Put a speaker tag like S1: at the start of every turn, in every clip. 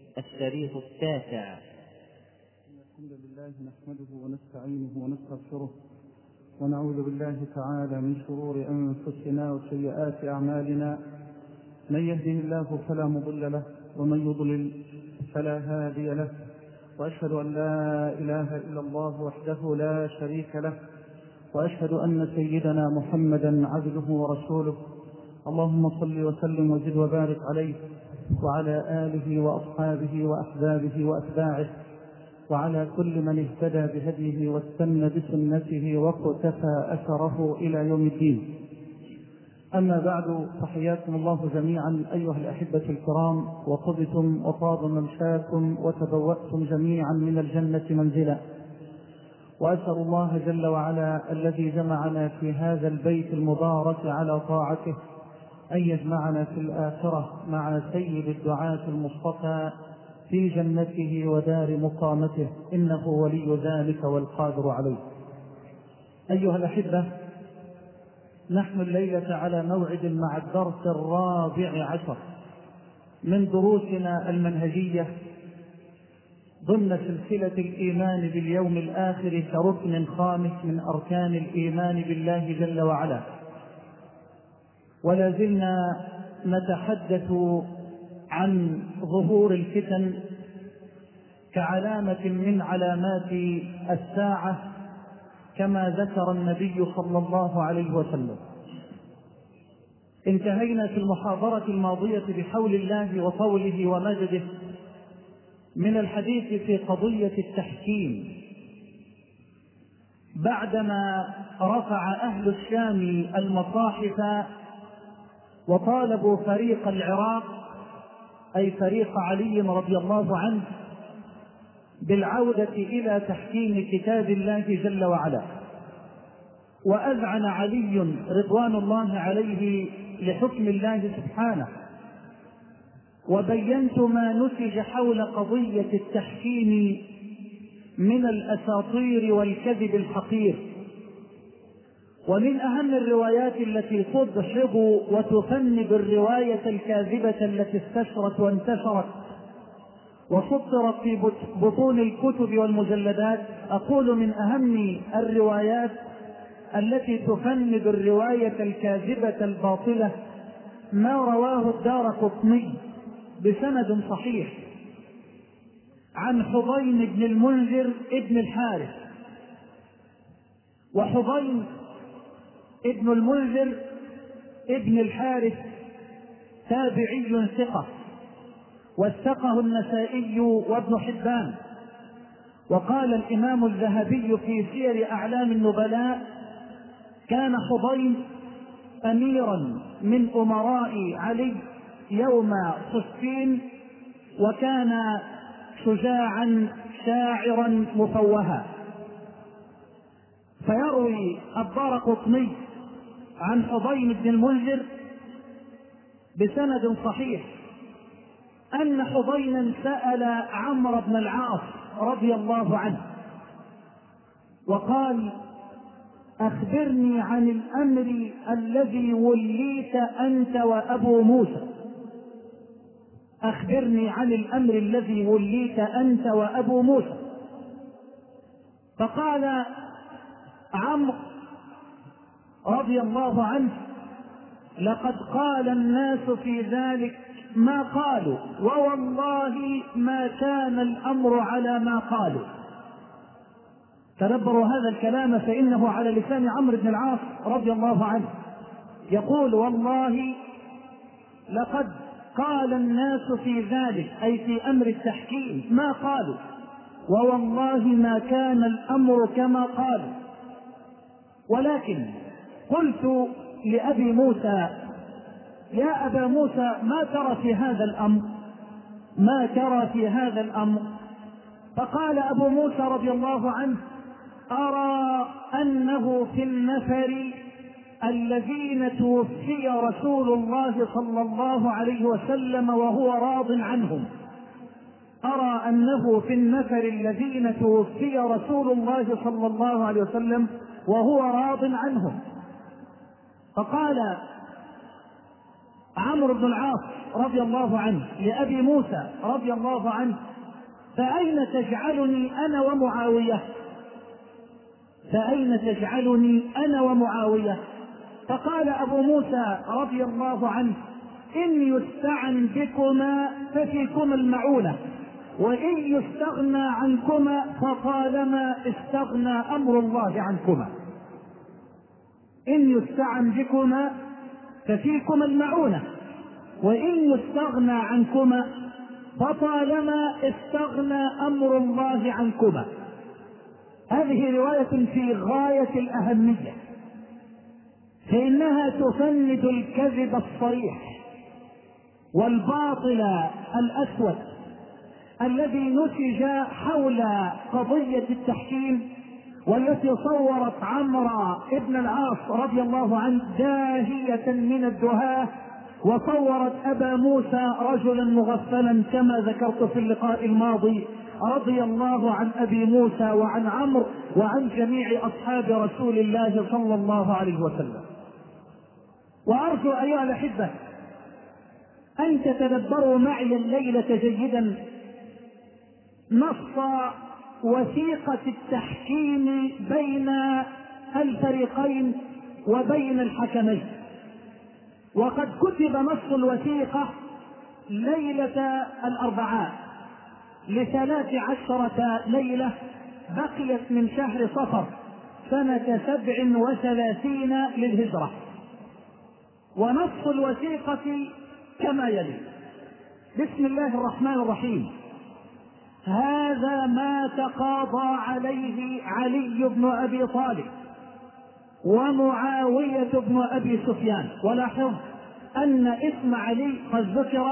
S1: الشريط التاسع.
S2: الحمد لله نحمده ونستعينه ونستغفره ونعوذ بالله تعالى من شرور أنفسنا وسيئات أعمالنا، من يهده الله فلا مضل له ومن يضلل فلا هادي له، وأشهد أن لا إله إلا الله وحده لا شريك له، وأشهد أن سيدنا محمدا عبده ورسوله. اللهم صل وسلم وزد وبارك عليه وعلى آله وأصحابه وأحبابه وأتباعه وعلى كل من اهتدى بهديه واستنى بسنته واقتفى أثره إلى يوم الدين. أما بعد، فحياكم الله جميعا أيها الأحبة الكرام، وطبتم وطاب ممشاكم وتبوأتم جميعا من الجنة منزلا. وأسأل الله جل وعلا الذي جمعنا في هذا البيت المبارك على طاعته أن يجمعنا في الآخرة مع سيد الدعاة المصطفى في جنته ودار مقامته، إنه ولي ذلك والقادر عليه. أيها الأحبة، نحن الليلة على موعد مع الدرس 14 من دروسنا المنهجية ضمن سلسلة الإيمان باليوم الآخر كركن خامس من أركان الإيمان بالله جل وعلا. ولا زلنا نتحدث عن ظهور الفتن كعلامة من علامات الساعة كما ذكر النبي صلى الله عليه وسلم. انتهينا في المحاضرة الماضية بحول الله وطوله ومجده من الحديث في قضية التحكيم، بعدما رفع أهل الشام المصاحف وطالبوا فريق العراق أي فريق علي رضي الله عنه بالعودة إلى تحكيم كتاب الله جل وعلا. وأذعن علي رضوان الله عليه لحكم الله سبحانه، وبينت ما نسج حول قضية التحكيم من الأساطير والكذب الحقير. ومن أهم الروايات التي تدحض وتفند الرواية الكاذبة التي استشرت وانتشرت وسطرت في بطون الكتب والمجلدات، أقول من أهم الروايات التي تفند الرواية الكاذبة الباطلة ما رواه الدارقطني بسند صحيح عن حضين بن المنذر ابن الحارث. وحضين ابن المنذر ابن الحارث تابعي ثقة، وثقه النسائي وابن حبان. وقال الإمام الذهبي في سير أعلام النبلاء: كان حضين أميرا من أمراء علي يوم صفين، وكان شجاعا شاعرا مفوها. فيروي الدارقطني عن حضين بن المنذر بسند صحيح أن حضينا سأل عمرو بن العاص رضي الله عنه وقال: أخبرني عن الأمر الذي وليت أنت وأبو موسى. أخبرني عن الأمر الذي وليت أنت وأبو موسى. فقال عمرو رضي الله عنه: لقد قال الناس في ذلك ما قالوا، ووالله ما كان الأمر على ما قالوا. تدبروا هذا الكلام فإنه على لسان عمرو بن العاص رضي الله عنه، يقول: والله لقد قال الناس في ذلك أي في أمر التحكيم ما قالوا، ووالله ما كان الأمر كما قالوا. ولكن قلت لأبي موسى: يا أبا موسى، ما ترى في هذا الأمر؟ ما ترى في هذا الأمر؟ فقال أبو موسى رضي الله عنه: أرى أنه في النفر الذين توفي رسول الله صلى الله عليه وسلم وهو راض عنهم. أرى أنه في النفر الذين توفي رسول الله صلى الله عليه وسلم وهو راض عنهم. فقال عمرو بن العاص رضي الله عنه لأبي موسى رضي الله عنه: فأين تجعلني أنا ومعاوية؟ فأين تجعلني أنا ومعاوية؟ فقال أبو موسى رضي الله عنه: إن يستعن بكما ففيكما المعونة، وإن يستغنى عنكما فطالما استغنى أمر الله عنكما. إن يستعن بكما ففيكما المعونة، وإن يستغنى عنكما فطالما استغنى أمر الله عنكما. هذه رواية في غاية الأهمية، فإنها تفند الكذب الصريح والباطل الأسود الذي نسج حول قضية التحكيم، والتي صورت عمرو بن العاص رضي الله عنه داهية من الدهاة، وصورت أبا موسى رجلا مغفلا كما ذكرت في اللقاء الماضي، رضي الله عن أبي موسى وعن عمرو وعن جميع أصحاب رسول الله صلى الله عليه وسلم. وأرجو أيها الأحبة أن تتدبروا معي الليلة جيدا نص وثيقة التحكيم بين الفريقين وبين الحكمين. وقد كتب نص الوثيقة ليلة الأربعاء ل13 ليلة بقيت من شهر صفر سنة 37 للهجرة. ونص الوثيقة كما يلي: بسم الله الرحمن الرحيم. هذا ما تقاضى عليه علي بن أبي طالب ومعاوية بن أبي سفيان. ولاحظ أن اسم علي قد ذكر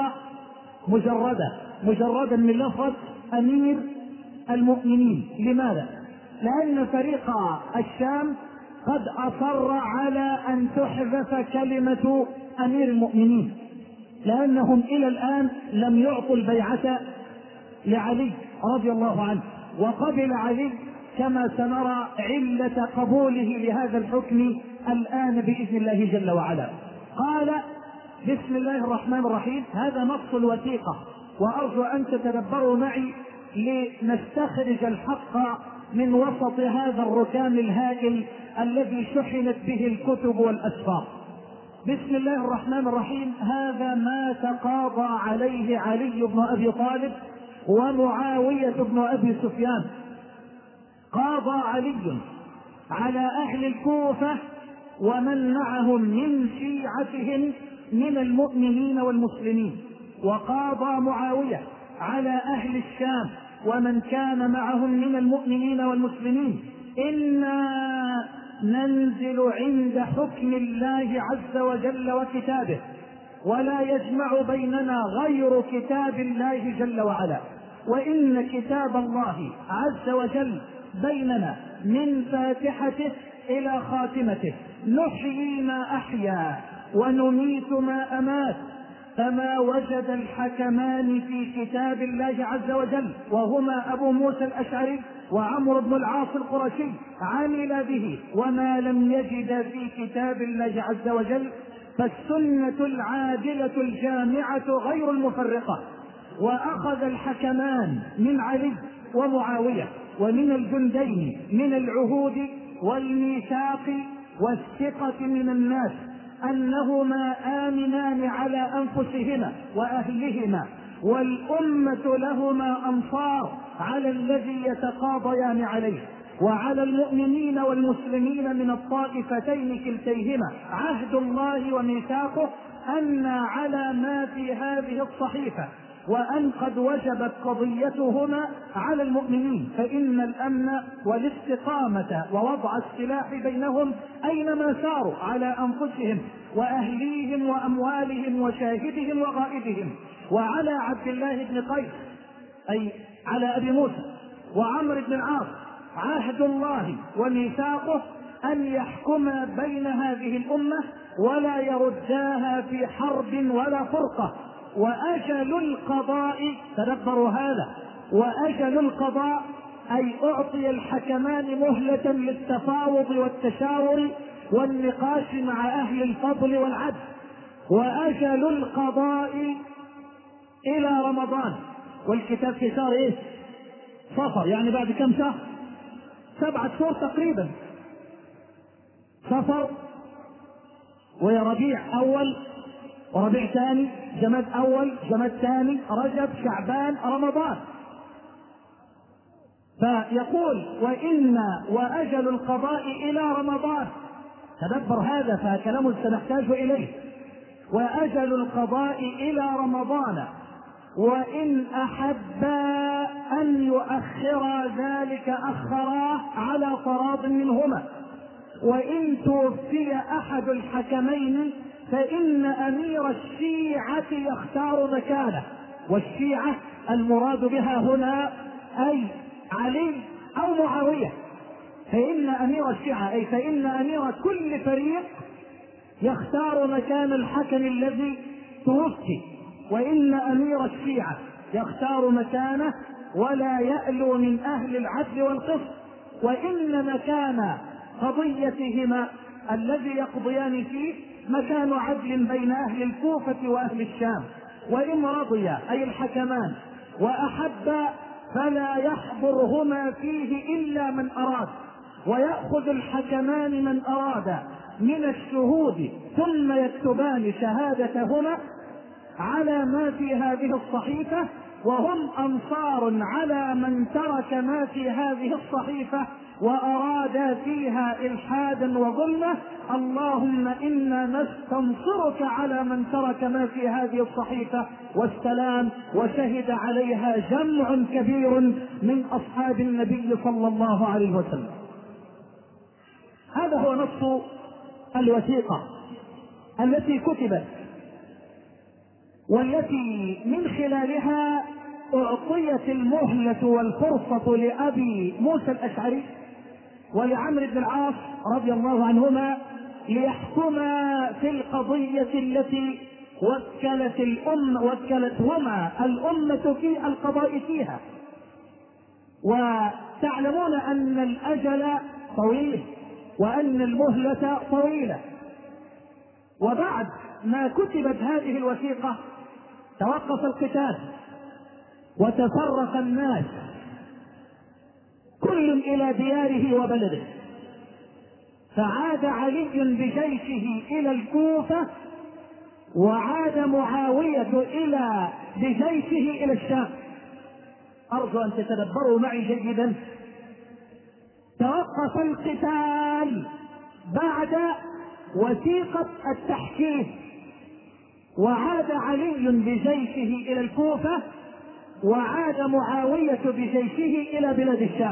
S2: مجردا من لفظ أمير المؤمنين. لماذا؟ لأن فريق الشام قد أصر على أن تحذف كلمة أمير المؤمنين، لأنهم إلى الآن لم يعطوا البيعة لعلي رضي الله عنه. وقبل علي كما سنرى علة قبوله لهذا الحكم الآن بإذن الله جل وعلا. قال: بسم الله الرحمن الرحيم. هذا نص الوثيقة، وأرجو أن تتدبروا معي لنستخرج الحق من وسط هذا الركام الهائل الذي شحنت به الكتب والأسفار. بسم الله الرحمن الرحيم. هذا ما تقاضى عليه علي بن أبي طالب ومعاوية بن أبي سفيان. قاضى علي على أهل الكوفة ومن معهم من شيعتهم من المؤمنين والمسلمين، وقاضى معاوية على أهل الشام ومن كان معهم من المؤمنين والمسلمين. إنا ننزل عند حكم الله عز وجل وكتابه، ولا يجمع بيننا غير كتاب الله جل وعلا، وإن كتاب الله عز وجل بيننا من فاتحته إلى خاتمته، نحيي ما أحيا ونميت ما أمات، فما وجد الحكمان في كتاب الله عز وجل وهما أبو موسى الأشعري وعمرو بن العاص القرشي عمل به، وما لم يجد في كتاب الله عز وجل فالسنة العادلة الجامعة غير المفرقة. وأخذ الحكمان من علي ومعاوية ومن الجندين من العهود والميثاق والثقة من الناس أنهما آمنان على أنفسهما وأهلهما، والأمة لهما أنصار على الذي يتقاضيان عليه، وعلى المؤمنين والمسلمين من الطائفتين كلتيهما عهد الله وميثاقه أن على ما في هذه الصحيفة، وأن قد وجبت قضيتهما على المؤمنين، فإن الأمن والاستقامة ووضع السلاح بينهم أينما ساروا على أنفسهم وأهليهم وأموالهم وشاهدهم وغائبهم. وعلى عبد الله بن قيس أي على أبي موسى وعمرو بن العاص عهد الله وميثاقه أن يحكم بين هذه الأمة ولا يرداها في حرب ولا فرقة. وأجل القضاء، تدبروا هذا، وأجل القضاء أي أعطي الحكمان مهلة للتفاوض والتشاور والنقاش مع أهل الفضل والعدل.
S3: وأجل القضاء إلى رمضان، والكتاب في شهر إيه؟ صفر، يعني بعد كم شهر؟ 7 شهور تقريبا. صفر ويا ربيع أول وربيع ثاني، جماد أول، جماد ثاني، رجب، شعبان، رمضان. فيقول وأجل القضاء إلى رمضان. تدبر هذا، فكلام سنحتاج إليه. وأجل القضاء إلى رمضان، وإن أحبا أن يؤخرا ذلك أخراه على طراز منهما. وإن توفي أحد الحكمين فإن أمير الشيعة يختار مكانه. والشيعة المراد بها هنا أي علي أو معاوية. فإن أمير الشيعة أي فإن أمير كل فريق يختار مكان الحكم الذي توفي، وإن أمير الشيعة يختار مكانه ولا يألو من أهل العدل والقسط. وإن مكان قضيتهما الذي يقضيان فيه مكان عدل بين أهل الكوفة وأهل الشام. وإن رضيا أي الحكمان وأحبا فلا يحضرهما فيه إلا من أراد، ويأخذ الحكمان من أراد من الشهود، ثم يكتبان شهادتهما على ما في هذه الصحيفة، وهم أنصار على من ترك ما في هذه الصحيفة وأراد فيها إلحادا وظلمة. اللهم إنا نستنصرك على من ترك ما في هذه الصحيفة والسلام. وشهد عليها جمع كبير من أصحاب النبي صلى الله عليه وسلم. هذا هو نص الوثيقة التي كتبت، والتي من خلالها أعطيت المهلة والفرصة لأبي موسى الأشعري ولعمرو بن العاص رضي الله عنهما ليحكما في القضية التي وكلتهما الأمة في القضاء فيها. وتعلمون أن الأجل طويل وأن المهلة طويلة. وبعد ما كتبت هذه الوثيقة توقف القتال وتفرق الناس كل إلى دياره وبلده، فعاد علي بجيشه إلى الكوفة، وعاد معاوية بجيشه إلى الشام. أرجو أن تتدبروا معي جيدا. توقف القتال بعد وثيقة التحكيم، وعاد علي بجيشه إلى الكوفة، وعاد معاوية بجيشه إلى بلاد الشام،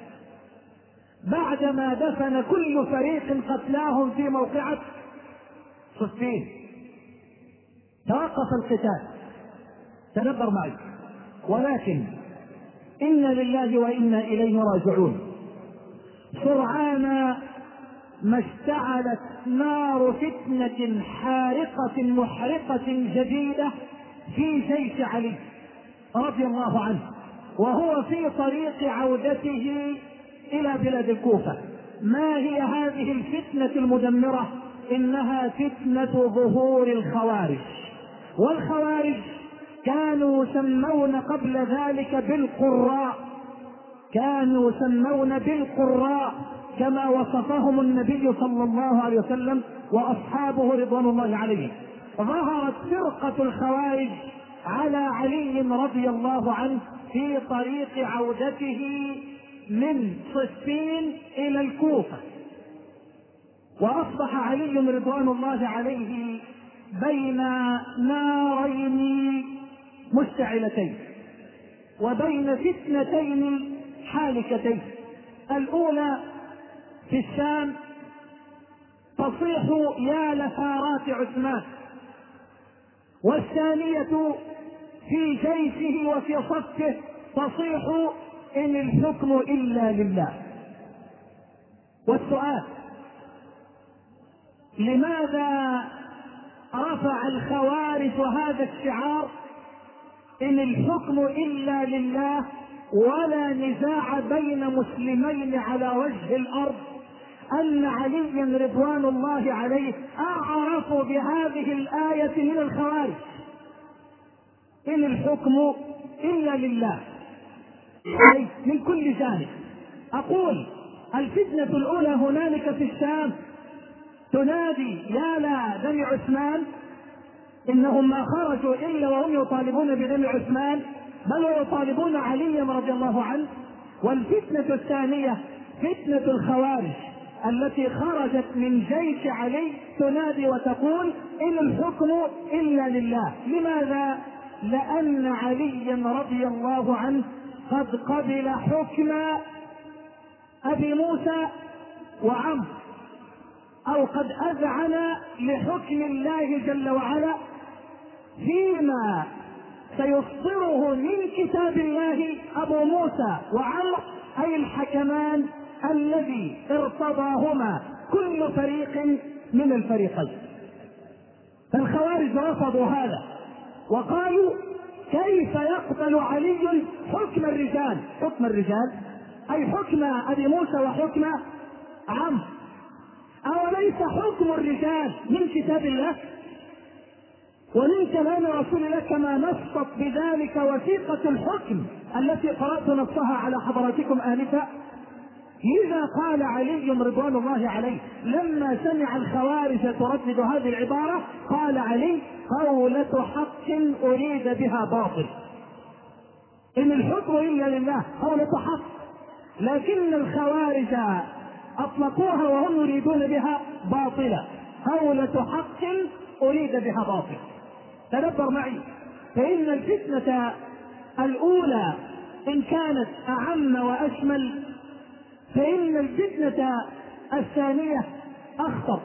S3: بعدما دفن كل فريق قتلاهم في موقعة صفين. توقف القتال. تدبر معي. ولكن إنا لله وإنا إليه راجعون. سرعان ما اشتعلت نار فتنة حارقة محرقة جديدة في جيش علي رضي الله عنه، وهو في طريق عودته إلى بلاد الكوفة. ما هي هذه الفتنة المدمرة؟ إنها فتنة ظهور الخوارج. والخوارج كانوا يسمون قبل ذلك بالقراء، كانوا يسمون بالقراء كما وصفهم النبي صلى الله عليه وسلم وأصحابه رضوان الله عليهم. ظهرت فرقة الخوارج على علي رضي الله عنه في طريق عودته من صفين إلى الكوفة، وأصبح علي رضوان الله عليه بين نارين مشتعلتين وبين فتنتين حالكتين. الأولى في الشام تصيح يا لثارات عثمان، والثانية في جيشه وفي صفه تصيح إن الحكم إلا لله. والسؤال: لماذا رفع الخوارج هذا الشعار إن الحكم إلا لله ولا نزاع بين مسلمين على وجه الأرض أن عليا رضوان الله عليه أعرف بهذه الآية من الخوارج. إن الحكم إلا لله من كل جانب. أقول الفتنة الأولى هنالك في الشام تنادي يا لا دم عثمان، إنهم ما خرجوا إلا وهم يطالبون بدم عثمان، بل ويطالبون عليا رضي الله عنه. والفتنة الثانية فتنة الخوارج التي خرجت من جيش علي تنادي وتقول إن الحكم إلا لله. لماذا؟ لأن عليا رضي الله عنه قد قبل حكم أبي موسى وعمرو، أو قد أذعن لحكم الله جل وعلا فيما سيصدره من كتاب الله أبو موسى وعمرو، أي الحكمان الذي ارتضاهما كل فريق من الفريقين. فالخوارج رفضوا هذا وقالوا كيف يقبل علي حكم الرجال؟ حكم الرجال أي حكم أبي موسى وحكم عمرو، أوليس حكم الرجال من كتاب الله ومن كلام رسول الله كما نصت بذلك وثيقة الحكم التي قرأت نصها على حضراتكم آنفا؟ لذا قال علي رضوان الله عليه لما سمع الخوارج تردد هذه العبارة قال علي قولة حق أريد بها باطل. إن الحكم إلا لله قولة حق، لكن الخوارج أطلقوها وهم يريدون بها باطلة، قولة حق أريد بها باطل. تدبر معي، فإن الفتنة الأولى إن كانت أعم وأشمل فإن الفتنة الثانية أخطر،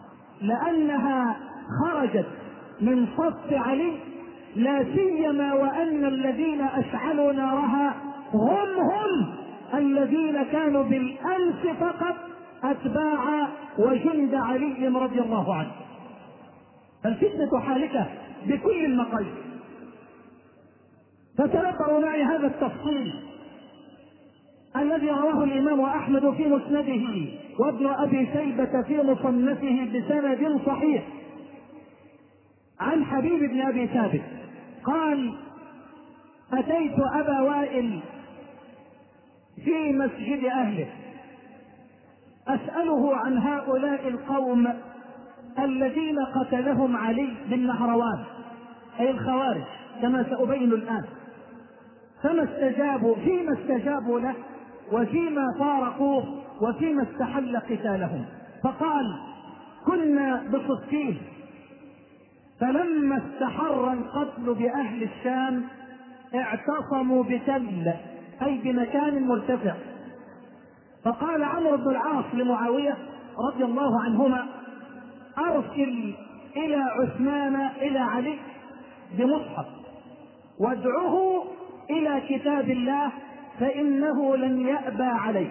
S3: لأنها خرجت من صف علي، لا سيما وأن الذين أشعلوا نارها هم الذين كانوا بالأمس فقط أتباع وجند علي رضي الله عنه. الفتنة حالكة بكل المقاييس. فتدبروا معي هذا التفصيل الذي رواه الإمام أحمد في مسنده وابن أبي شيبة في مصنفه بسند صحيح عن حبيب بن أبي ثابت قال أتيت أبا وائل في مسجد أهله أسأله عن هؤلاء القوم الذين قتلهم علي بن نهروان، أي الخوارج كما سأبين الآن. فيما استجابوا له وفيما فارقوه وفيما استحل قتالهم. فقال كنا بصفين، فلما استحر القتل بأهل الشام اعتصموا بتل، أي بمكان مرتفع. فقال عمرو بن العاص لمعاوية رضي الله عنهما أرسل إلى عثمان إلى علي بمصحف وادعه إلى كتاب الله فإنه لن يأبى عليك.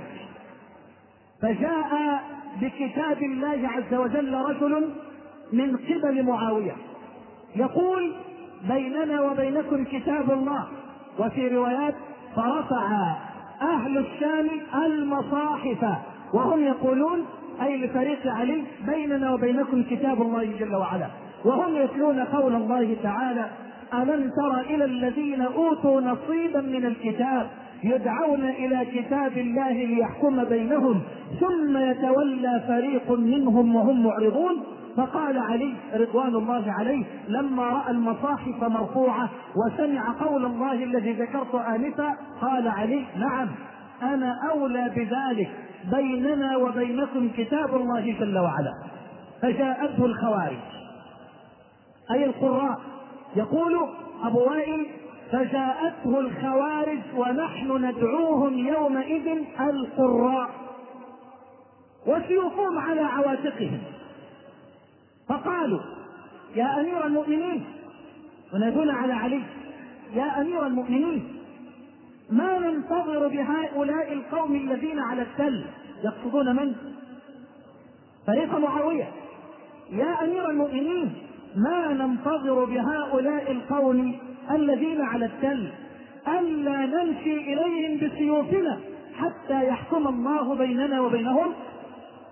S3: فجاء بكتاب الله عز وجل رجل من قبل معاوية يقول بيننا وبينكم كتاب الله، وفي روايات فرفع أهل الشام المصاحف وهم يقولون أي لفريق علي بيننا وبينكم كتاب الله جل وعلا، وهم يتلون قول الله تعالى ألم تر إلى الذين أوتوا نصيبا من الكتاب يدعون إلى كتاب الله ليحكم بينهم ثم يتولى فريق منهم وهم معرضون. فقال علي رضوان الله عليه لما رأى المصاحف مرفوعة وسمع قول الله الذي ذكرت آنفا قال علي نعم أنا أولى بذلك، بيننا وبينكم كتاب الله جل وعلا. فجاءته الخوارج أي القراء، يقول أبو وائل فجاءته الخوارج ونحن ندعوهم يومئذ القراء وسيوفهم على عواتقهم. فقالوا يا أمير المؤمنين، ونادون على علي يا أمير المؤمنين ما ننتظر بهؤلاء القوم الذين على التل، يقصدون من؟ فريق معاوية. يا أمير المؤمنين ما ننتظر بهؤلاء القوم الذين على التل ألا نمشي إليهم بسيوفنا حتى يحكم الله بيننا وبينهم.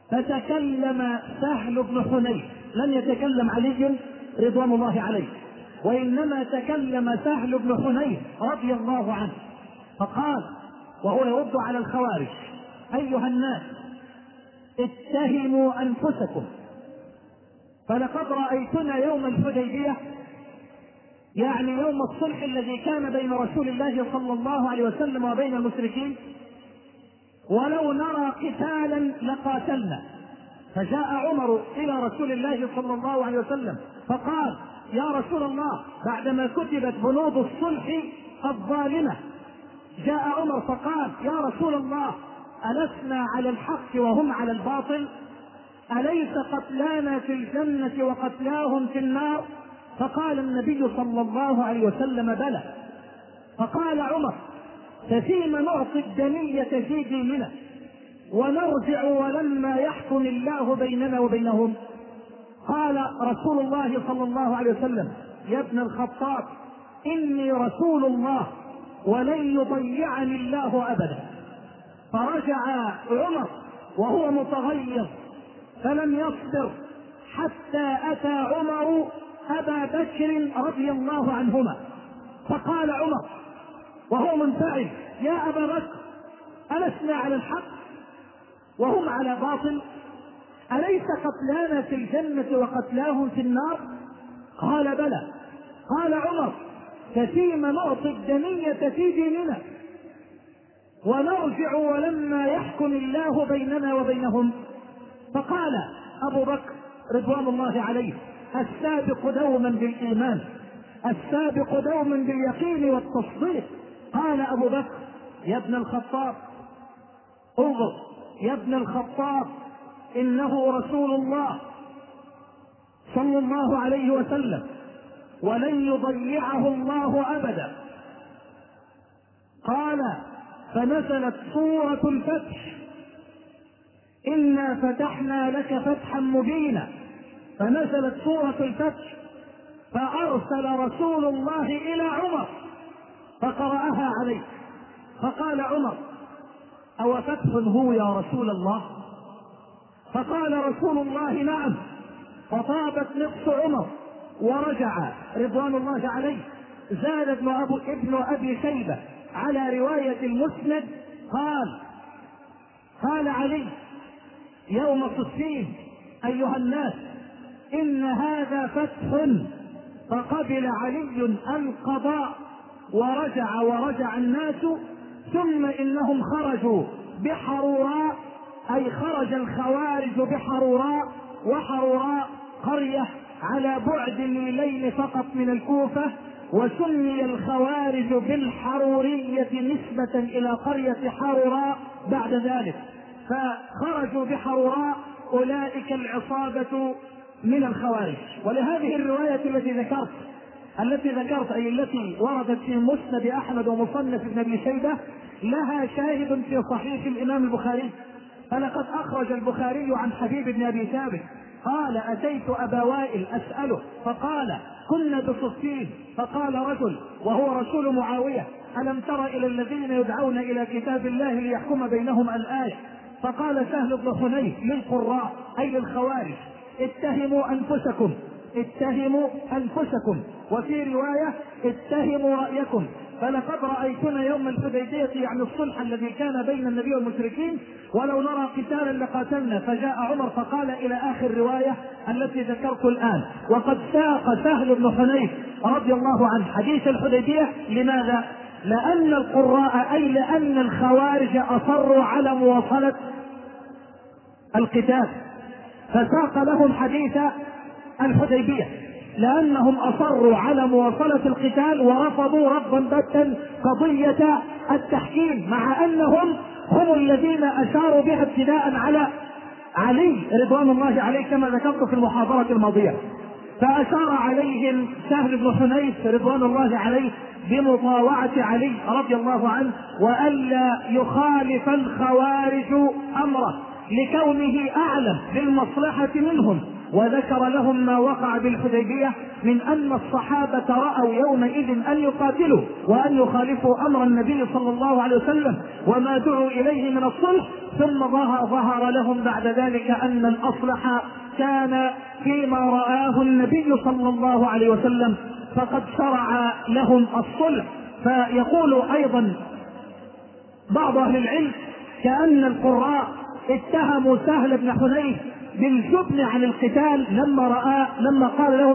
S3: فتكلم سهل بن حنيف، لم يتكلم علي رضوان الله عليه، وإنما تكلم سهل بن حنيف رضي الله عنه، فقال وهو يرد على الخوارج: أيها الناس اتهموا أنفسكم، فلقد رأيتنا يوم الحديبية، يعني يوم الصلح الذي كان بين رسول الله صلى الله عليه وسلم وبين المشركين، ولو نرى قتالا لقاتلنا. فجاء عمر إلى رسول الله صلى الله عليه وسلم فقال: يا رسول الله، بعدما كتبت بنود الصلح الظالمة، جاء عمر فقال: يا رسول الله، ألسنا على الحق وهم على الباطل؟ أليس قتلانا في الجنة وقتلاهم في النار؟ فقال النبي صلى الله عليه وسلم: بلى. فقال عمر: ففيم نعطي الدنية في ديننا ونرجع ولما يحكم الله بيننا وبينهم؟ قال رسول الله صلى الله عليه وسلم: يا ابن الخطاب، إني رسول الله ولن يضيعني الله أبدا. فرجع عمر وهو متغيظ فلم يصبر حتى أتى عمر أبا بكر رضي الله عنهما، فقال عمر وهو منفعل: يا أبا بكر، ألسنا على الحق وهم على باطل؟ أليس قتلانا في الجنة وقتلاهم في النار؟ قال: بلى. قال عمر: ففيم نعطي الدنية في ديننا ونرجع ولما يحكم الله بيننا وبينهم؟ فقال أبو بكر رضوان الله عليه: السابق دوما بالإيمان، السابق دوما باليقين والتصديق. قال أبو بكر: يا ابن الخطاب، انظر يا ابن الخطاب، إنه رسول الله صلى الله عليه وسلم ولن يضيعه الله أبدا. قال: فنزلت سورة الفتح: إنا فتحنا لك فتحا مبينا. فنزلت سورة الفتح، فأرسل رسول الله إلى عمر فقرأها عليه، فقال عمر: أو فتح هو يا رسول الله؟ فقال رسول الله: نعم. فطابت نفس عمر ورجع رضوان الله عليه. زاد ابن أبي شيبة على رواية المسند قال علي يوم صفين: أيها الناس، إن هذا فتح. فقبل علي القضاء ورجع الناس، ثم إنهم خرجوا بحروراء، أي خرج الخوارج بحروراء، وحروراء قرية على بعد ميلين فقط من الكوفة، وسمي الخوارج بالحرورية نسبة إلى قرية حروراء بعد ذلك. فخرجوا بحروراء أولئك العصابة من الخوارج. ولهذه الرواية التي ذكرت أي التي وردت في مسند أحمد ومصنف ابن أبي شيبة لها شاهد في صحيح الإمام البخاري. فلقد أخرج البخاري عن حبيب بن أبي ثابت قال: أتيت أبا وائل أسأله، فقال: كنا بصفين، فقال رجل وهو رسول معاوية: ألم تر إلى الذين يدعون إلى كتاب الله ليحكم بينهم الآية؟ فقال سهل بن حنيف للقراء أي للخوارج: اتهموا أنفسكم، وفي رواية: اتهموا رأيكم، فلقد رأيتنا يوم الحديبية، يعني الصلح الذي كان بين النبي والمشركين، ولو نرى قتالا لقاتلنا. فجاء عمر فقال إلى آخر رواية التي ذكرت الآن. وقد ساق سهل بن حنيف رضي الله عنه حديث الحديبية. لماذا؟ لأن القراء أي لأن الخوارج أصروا على مواصلة القتال، فساق لهم حديث الحديبية لأنهم أصروا على مواصلة القتال ورفضوا رفضا باتا قضية التحكيم، مع أنهم هم الذين أشاروا بها ابتداء على علي رضوان الله عليه كما ذكرت في المحاضرة الماضية. فأشار عليهم سهل بن حنيف رضوان الله عليه بمطاوعة علي رضي الله عنه، وألا يخالف الخوارج أمره لكونه أعلم بالمصلحة منهم وذكر لهم ما وقع بالحديبية من أن الصحابة رأوا يومئذ أن يقاتلوا وأن يخالفوا أمر النبي صلى الله عليه وسلم وما دعوا إليه من الصلح، ثم ظهر لهم بعد ذلك أن الأصلح كان فيما رآه النبي صلى الله عليه وسلم، فقد شرع لهم الصلح. فيقول أيضا بعض أهل العلم كأن القراء اتهموا سهل بن حنيف بالجبن عن القتال لما قال لهم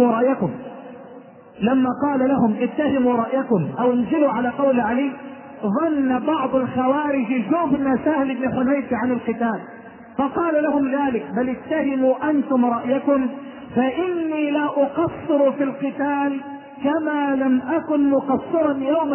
S3: اتهموا رأيكم أو انزلوا على قول علي. ظن بعض الخوارج جبن سهل بن حنيف عن القتال فقال لهم ذلك، بل اتهموا أنتم رأيكم، فإني لا أقصر في القتال كما لم أكن مقصرا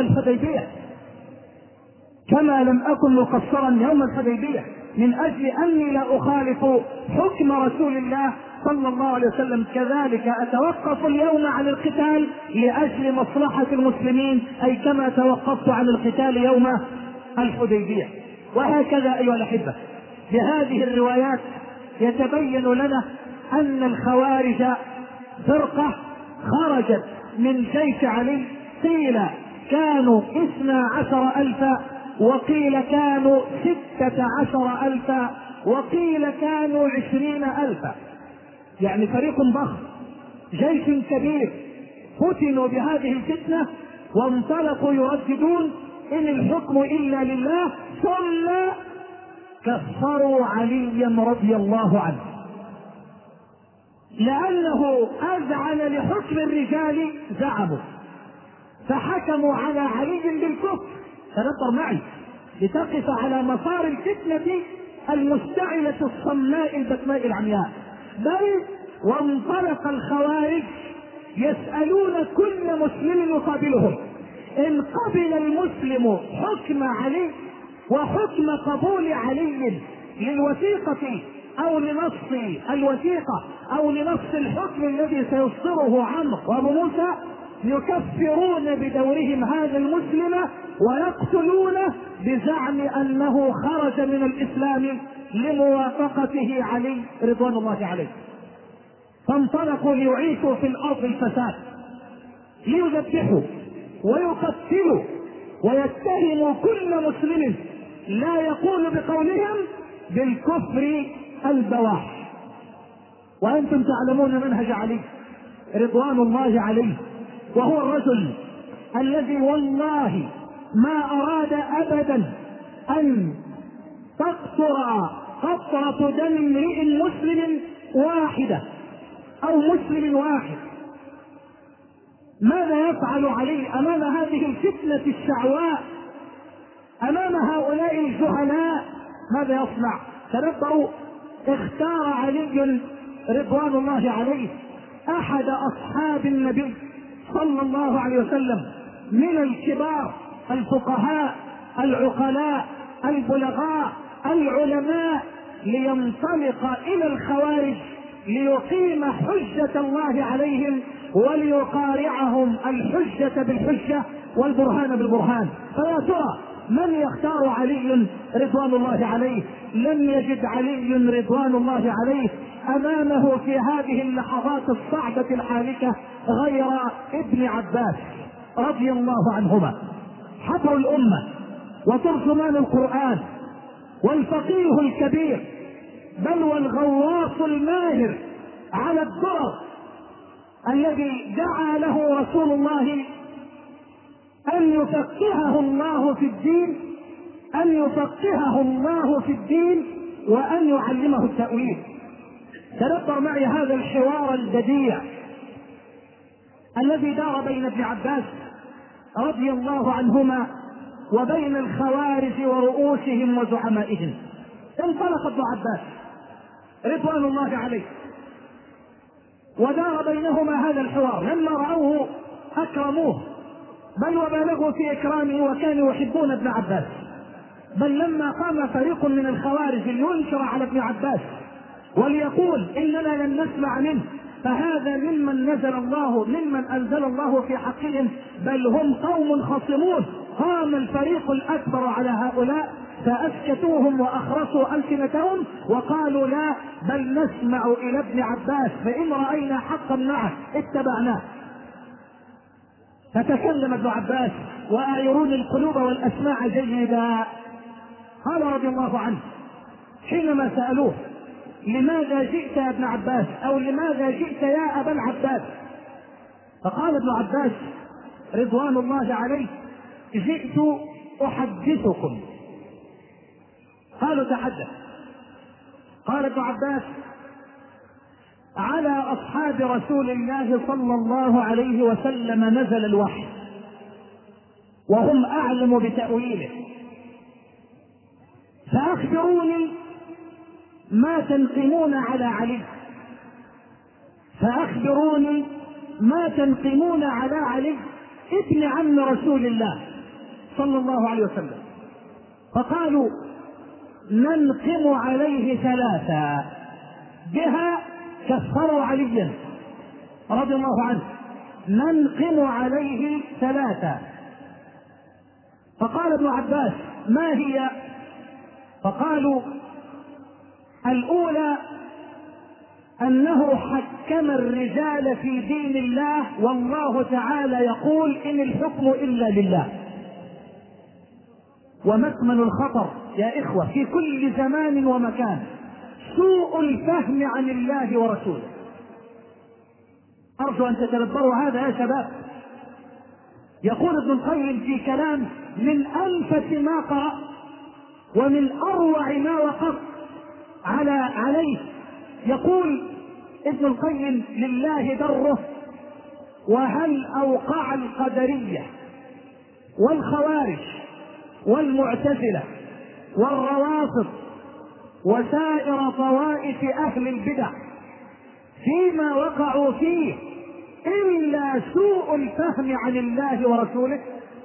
S3: يوم الحديبية من أجل أني لا أخالف حكم رسول الله صلى الله عليه وسلم، كذلك أتوقف اليوم عن القتال لأجل مصلحة المسلمين، أي كما توقفت عن القتال يوم الحديبية. وهكذا أيها الأحبة، بهذه الروايات يتبين لنا أن الخوارج فرقة خرجت من جيش علي، قيل كانوا 12,000 وقيل كانوا 16,000 وقيل كانوا 20,000، يعني فريق ضخم، جيش كبير، فتنوا بهذه الفتنة وانطلقوا يرددون إن الحكم إلا لله، ثم كفروا عليا رضي الله عنه لأنه أذعن لحكم الرجال زعموا، فحكموا على علي بالكفر. تنظر معي لتقف على مسار الفتنة المشتعلة الصماء البكماء العمياء، بل وانطلق الخوارج يسألون كل مسلم يقابلهم إن قبل المسلم حكم علي وحكم قبول علي للوثيقة أو لنص الوثيقة أو لنص الحكم الذي سيصدره عمرو وأبو موسى، يكفرون بدورهم هذا المسلم ويقتلونه بزعم أنه خرج من الإسلام لموافقته علي رضوان الله عليه. فانطلقوا ليعيشوا في الأرض الفساد، ليذبحوا ويقتلوا ويتهموا كل مسلم لا يقول بقولهم بالكفر البواح. وأنتم تعلمون منهج علي رضوان الله عليه، وهو الرجل الذي والله ما أراد أبدا أن تقطر قطرة دم امرئ مسلم واحدة أو مسلم واحد. ماذا يفعل علي أمام هذه الفتنة الشعواء، أمام هؤلاء الجهلاء؟ ماذا يصنع؟ تنبأوا، اختار علي رضوان الله عليه أحد أصحاب النبي صلى الله عليه وسلم من الكبار الفقهاء العقلاء البلغاء العلماء لينطلق إلى الخوارج ليقيم حجة الله عليهم وليقارعهم الحجة بالحجة والبرهان بالبرهان. فيا ترى من يختار علي رضوان الله عليه؟ لم يجد علي رضوان الله عليه أمامه في هذه اللحظات الصعبة الحالكة غير ابن عباس رضي الله عنهما، حبر الأمة وترجمان القرآن والفقيه الكبير، بل والغواص الماهر على الدرر، الذي دعا له رسول الله أن يفقهه الله في الدين وأن يعلمه التأويل. تدبر معي هذا الحوار البديع الذي دار بين ابن عباس رضي الله عنهما وبين الخوارج ورؤوسهم وزعمائهم. انطلق ابن عباس رضوان الله عليه ودار بينهما هذا الحوار، لما رأوه أكرموه، بل وبالغوا في إكرامه وكانوا يحبون ابن عباس. بل لما قام فريق من الخوارج لينكر على ابن عباس وليقول إننا لن نسمع منه، فهذا ممن أنزل الله في حقهم، بل هم قوم خصمون، قام الفريق الأكبر على هؤلاء فأسكتوهم وأخرسوا ألسنتهم وقالوا لا بل نسمع إلى ابن عباس فإن رأينا حقا معه اتبعناه. فتكلم ابن عباس وآيرون القلوب والأسماع جيدا. قال رضي الله عنه حينما سألوه لماذا جئت يا ابن عباس أو لماذا جئت يا أبا العباس؟ فقال ابن عباس رضوان الله عليه جئت أحدثكم. قالوا تحدث. قال ابن عباس على أصحاب رسول الله صلى الله عليه وسلم نزل الوحي وهم أعلم بتأويله، فأخبروني ما تنقمون على علي، فأخبروني ما تنقمون على علي ابن عم رسول الله صلى الله عليه وسلم. فقالوا ننقم عليه ثلاثة بها كفروا عليا رضي الله عنه، ننقم عليه ثلاثة. فقال ابن عباس ما هي؟ فقالوا الأولى أنه حكم الرجال في دين الله والله تعالى يقول إن الحكم إلا لله. ومكمن الخطر يا إخوة في كل زمان ومكان سوء الفهم عن الله ورسوله. أرجو أن تتدبروا هذا يا شباب. يقول ابن القيم في كلام من أنفس ما قرأ ومن أروع ما وقف عليه. يقول ابن القيم لله دره وهل أوقع القدرية والخوارج والمعتزلة والروافض وسائر طوائف أهل البدع فيما وقعوا فيه إلا سوء الفهم عن الله ورسوله؟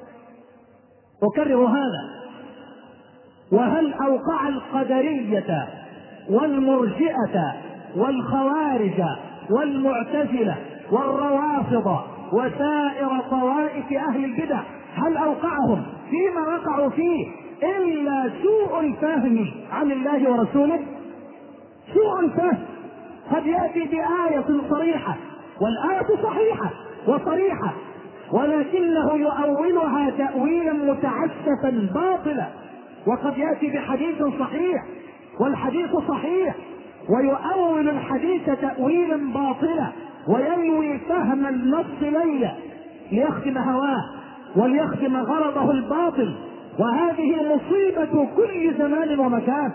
S3: أكرر هذا، وهل أوقع القدرية والمرجئة والخوارج والمعتزلة والروافض وسائر طوائف أهل البدع هل أوقعهم فيما وقعوا فيه إلا سوء الفهم عن الله ورسوله؟ سوء الفهم قد يأتي بآية صريحة والآية صحيحة وصريحة ولكنه يؤولها تأويلا متعسفا باطلا، وقد يأتي بحديث صحيح والحديث صحيح ويؤول الحديث تأويلا باطلا وينوي فهم النص ليخدم هواه وليخدم غرضه الباطل. وهذه مصيبة كل زمان ومكان.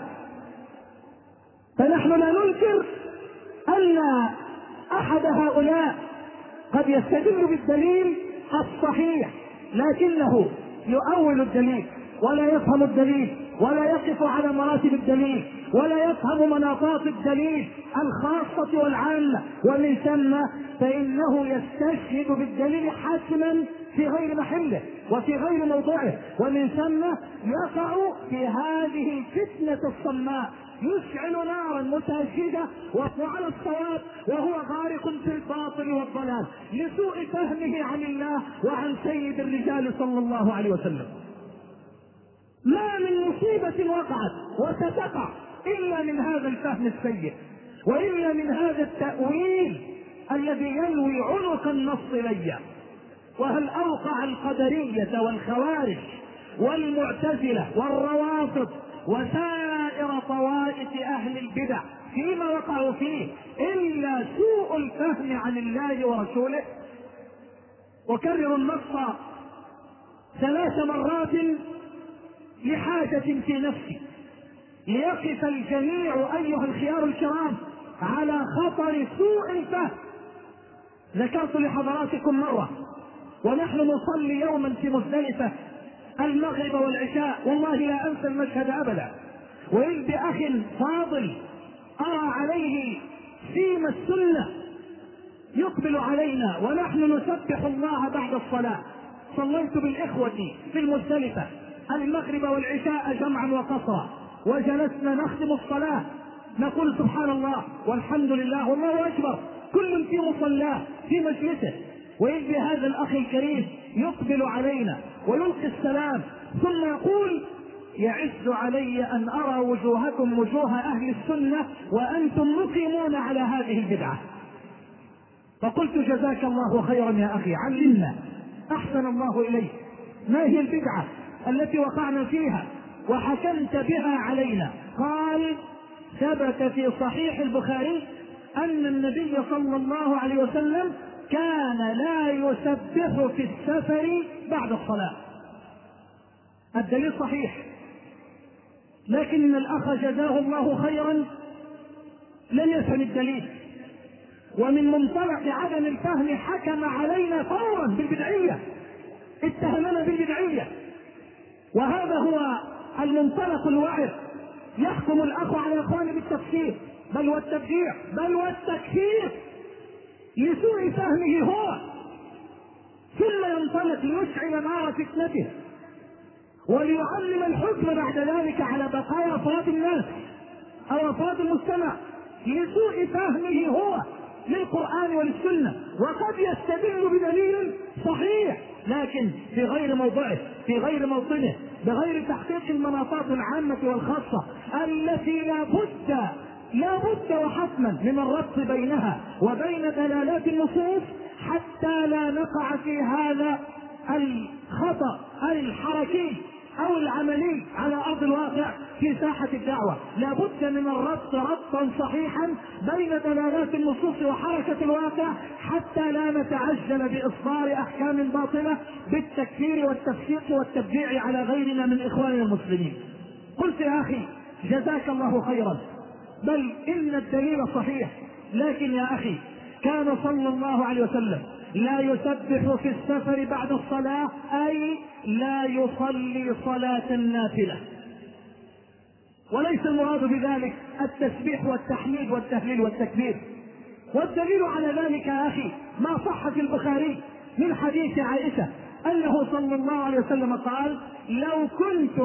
S3: فنحن لا ننكر أن أحد هؤلاء قد يستدل بالدليل الصحيح لكنه يؤول الدليل ولا يفهم الدليل ولا يقف على مراتب الدليل ولا يفهم مناطات الدليل الخاصة والعامة، ومن ثم فإنه يستشهد بالدليل حتما في غير محله وفي غير موضوعه، ومن ثم يقع في هذه الفتنة الصماء يشعل نارا متأكدة وعلى الصواب وهو غارق في الباطل والضلال لسوء فهمه عن الله وعن سيد الرجال صلى الله عليه وسلم. ما من مصيبة وقعت وستقع إلا من هذا الفهم السيء وإلا من هذا التأويل الذي ينوي عنق النص ليا. وهل أوقع القدرية والخوارج والمعتزلة والروافض وسائر طوائف أهل البدع فيما وقعوا فيه إلا سوء الفهم عن الله ورسوله؟ وكرر النص 3 مرات لحاجة في نفسي ليقف الجميع أيها الخيار الكرام على خطر سوء الفهم. ذكرت لحضراتكم مرة ونحن نصلي يوما في مزدلفة المغرب والعشاء، والله لا أنسى المشهد أبدا، وإذ بأخ فاضل أرى عليه سيم السنة يقبل علينا ونحن نسبح الله بعد الصلاة. صليت بالإخوة في المزدلفة المغرب والعشاء جمعا وقصرا وجلسنا نختم الصلاة نقول سبحان الله والحمد لله والله أكبر كل في مصلاه في مجلسه، وإذ بهذا الأخ الكريم يقبل علينا ويلقي السلام ثم يقول يعز علي أن أرى وجوهكم وجوه أهل السنة وأنتم مقيمون على هذه البدعة. فقلت جزاك الله خيرا يا أخي، علمنا، أحسن الله إليك، ما هي البدعة التي وقعنا فيها وحكمت بها علينا؟ قال: ثبت في صحيح البخاري أن النبي صلى الله عليه وسلم كان لا يسبح في السفر بعد الصلاة. الدليل صحيح، لكن الأخ جزاه الله خيرا لم يفهم الدليل، ومن منطلق عدم الفهم حكم علينا فورا بالبدعية، اتهمنا بالبدعية، وهذا هو المنطلق الوعر. يحكم الأخ على إخوانه بالتفسير بل والتبديع بل والتكفير لسوء فهمه هو، ثم ينطلق ليشعل نار فتنته وليعلم الحكم بعد ذلك على بقايا أفراد الناس أو أفراد المجتمع لسوء فهمه هو للقرآن وللسنة، وقد يستدل بدليل صحيح لكن في غير موضعه، في غير موطنه، بغير تحقيق المناطات العامة والخاصة التي لا بد وحتما من الربط بينها وبين دلالات النصوص حتى لا نقع في هذا الخطأ الحركي أو العملي على أرض الواقع في ساحة الدعوة. لا بد من الربط ربطا صحيحا بين دلالات النصوص وحركة الواقع حتى لا نتعجل بإصدار أحكام باطلة بالتكفير والتفسيق والتبديع على غيرنا من إخواننا المسلمين. قلت يا أخي جزاك الله خيرا، بل إن الدليل صحيح، لكن يا أخي كان صلى الله عليه وسلم لا يسبح في السفر بعد الصلاة، أي لا يصلي صلاة النافلة، وليس المراد بذلك التسبيح والتحميد والتهليل والتكبير. والدليل على ذلك يا أخي ما صح في البخاري من حديث عائشة أنه صلى الله عليه وسلم قال: لو كنت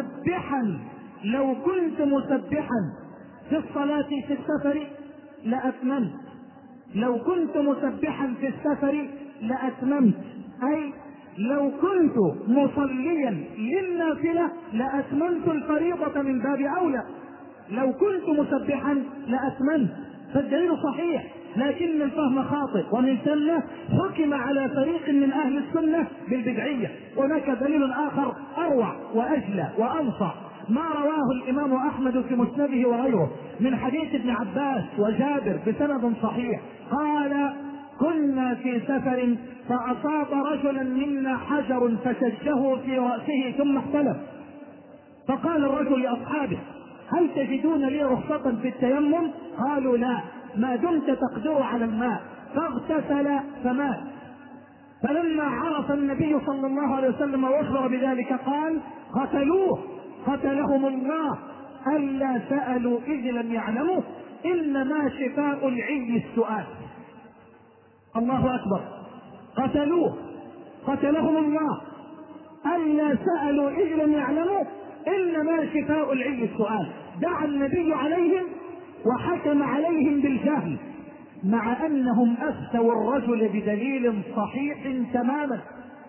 S3: مسبحا في الصلاة في السفر لأتممت. لو كنت مسبحا في السفر لأتممت، أي لو كنت مصليا للنافلة لأتممت الفريضة من باب أولى. لو كنت مسبحا لأتممت، فالدليل صحيح لكن الفهم خاطئ، ومن ثم حكم على فريق من أهل السنة بالبدعية. هناك دليل آخر أروع وأجلى وأنصع ما رواه الإمام أحمد في مسنده وغيره من حديث ابن عباس وجابر بسند صحيح قال: كنا في سفر فأصاب رجلا منا حجر فشجه في رأسه ثم احتلم، فقال الرجل لأصحابه: هل تجدون لي رخصة في التيمم؟ قالوا: لا، ما دمت تقدر على الماء. فاغتسل فمات. فلما عرف النبي صلى الله عليه وسلم واخبر بذلك قال: قتلوه قتلهم الله، ألا سألوا إذ لم يعلموا، إنما شفاء العي السؤال. الله أكبر، قتلوه قتلهم الله، ألا سألوا إذ لم يعلموا، إنما شفاء العي السؤال. دعا النبي عليهم وحكم عليهم بالجهل، مع أنهم أفتوا الرجل بدليل صحيح تماما: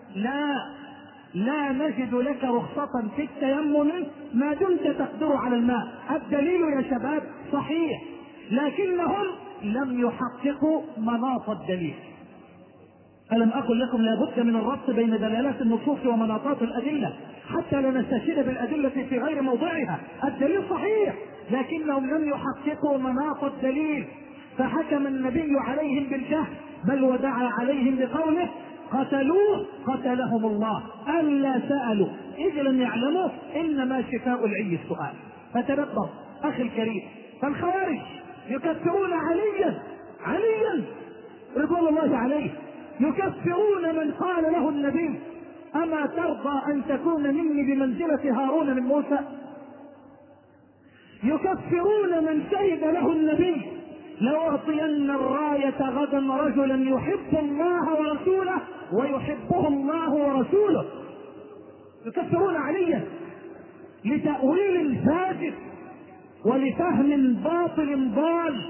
S3: لا نجد لك رخصة في التيمم ما دمت تقدر على الماء. الدليل يا شباب صحيح، لكنهم لم يحققوا مناط الدليل. ألم أقل لكم لا بد من الربط بين دلالات النصوص ومناطات الأدلة حتى لا نستشهد بالأدلة في غير موضعها. الدليل صحيح لكنهم لم يحققوا مناط الدليل، فحكم النبي عليهم بالجهل، بل ودعا عليهم بقوله: قتلوه قتلهم الله، ألا سألوا إذ لم يعلموا، إنما شفاء العي السؤال. فتدبر أخي الكريم، فالخوارج يكفرون عليا رضوان الله عليه، يكفرون من قال له النبي: أما ترضى أن تكون مني بمنزلة هارون من موسى؟ يكفرون من شهد له النبي: لأعطين الراية غدا رجلا يحب الله ورسوله ويحبه الله ورسوله. يكفرون عليا لتأويل فاسد ولفهم باطل ضال،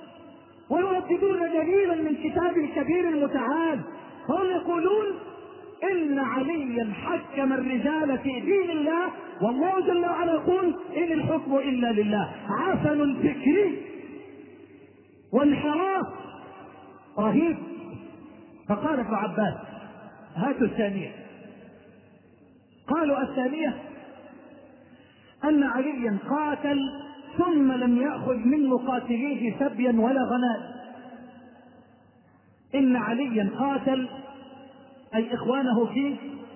S3: ويرددون دليلا من كتاب الكبير المتعال. هم يقولون إن عليا حكم الرجال في دين الله، والله جل وعلا يقول إن الحكم إلا لله. عفن فكري وانحراف رهيب. فقال ابن عباس هاتوا الثانية. قالوا الثانية أن عليا قاتل ثم لم يأخذ من مقاتليه سبيا ولا غنائم. إن عليا قاتل أي إخوانه في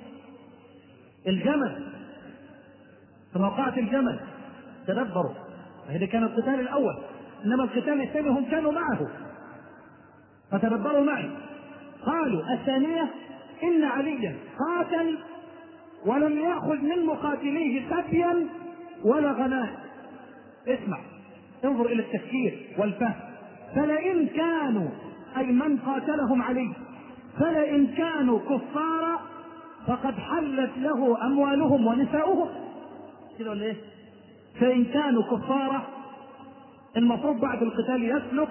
S3: الجمل، في موقعة الجمل. تدبروا، هذا كان القتال الأول، إنما القتال الثاني هم كانوا معه، فتدبروا معي. قالوا الثانية إن عليا قاتل ولم يأخذ من مقاتليه سبيا ولا غنائم. اسمع، انظر إلى التفكير والفهم. فلئن كانوا، أي من قاتلهم علي، فلئن كانوا كفارا فقد حلت له أموالهم ونساؤهم. كده ولا إيه؟ فإن كانوا كفارا المفروض بعد القتال يسلب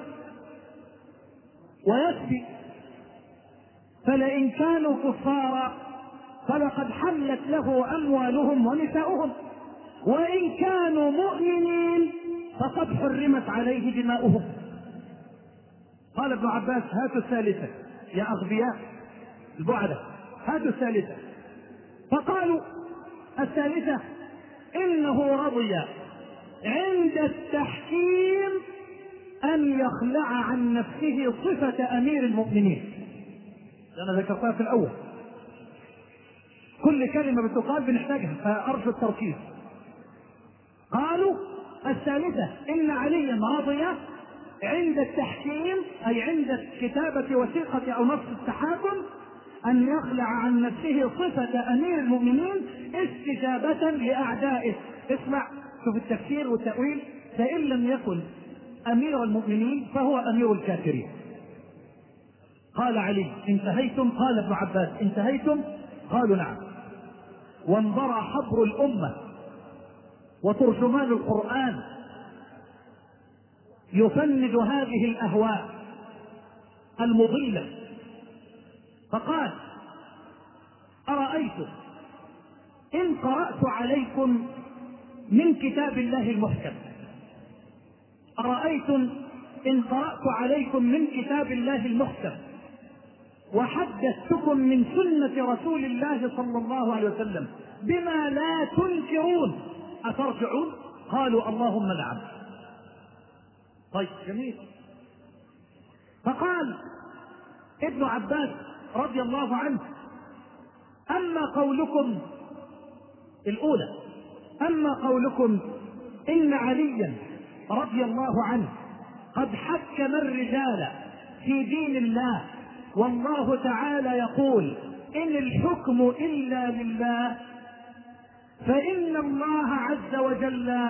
S3: ويسبي. فلئن كانوا كفارا فلقد حلت له أموالهم ونساؤهم، وإن كانوا مؤمنين فقد حرمت عليه دماؤهم. قال ابن عباس هاتوا الثالثة يا أغبياء البعدة، هاتوا الثالثة. فقالوا الثالثة إنه رضي عند التحكيم أن يخلع عن نفسه صفة أمير المؤمنين. أنا ذكرتها في الأول، كل كلمة بتقال بنحتاجها، فأرجو التركيز. قالوا الثالثة إن عليا رضي عند التحكيم، أي عند كتابة وثيقة أو نص التحاكم، أن يخلع عن نفسه صفة أمير المؤمنين استجابة لأعدائه. اسمع، شوف التفسير والتأويل. فإن لم يكن أمير المؤمنين فهو أمير الكافرين. قال علي انتهيتم؟ قال ابن عباس انتهيتم؟ قالوا نعم. وانظر حبر الأمة وترجمان القرآن يفند هذه الأهواء المضلة. فقال أرأيتم إن قرأت عليكم من كتاب الله المحكم، أرأيتم إن قرأت عليكم من كتاب الله المحكم وحدثتكم من سنة رسول الله صلى الله عليه وسلم بما لا تنكرون أترجعون؟ قالوا اللهم نعم. طيب جميل. فقال ابن عباس رضي الله عنه أما قولكم الأولى، أما قولكم إن عليا رضي الله عنه قد حكم الرجال في دين الله، والله تعالى يقول إن الحكم إلا لله، فإن الله عز وجل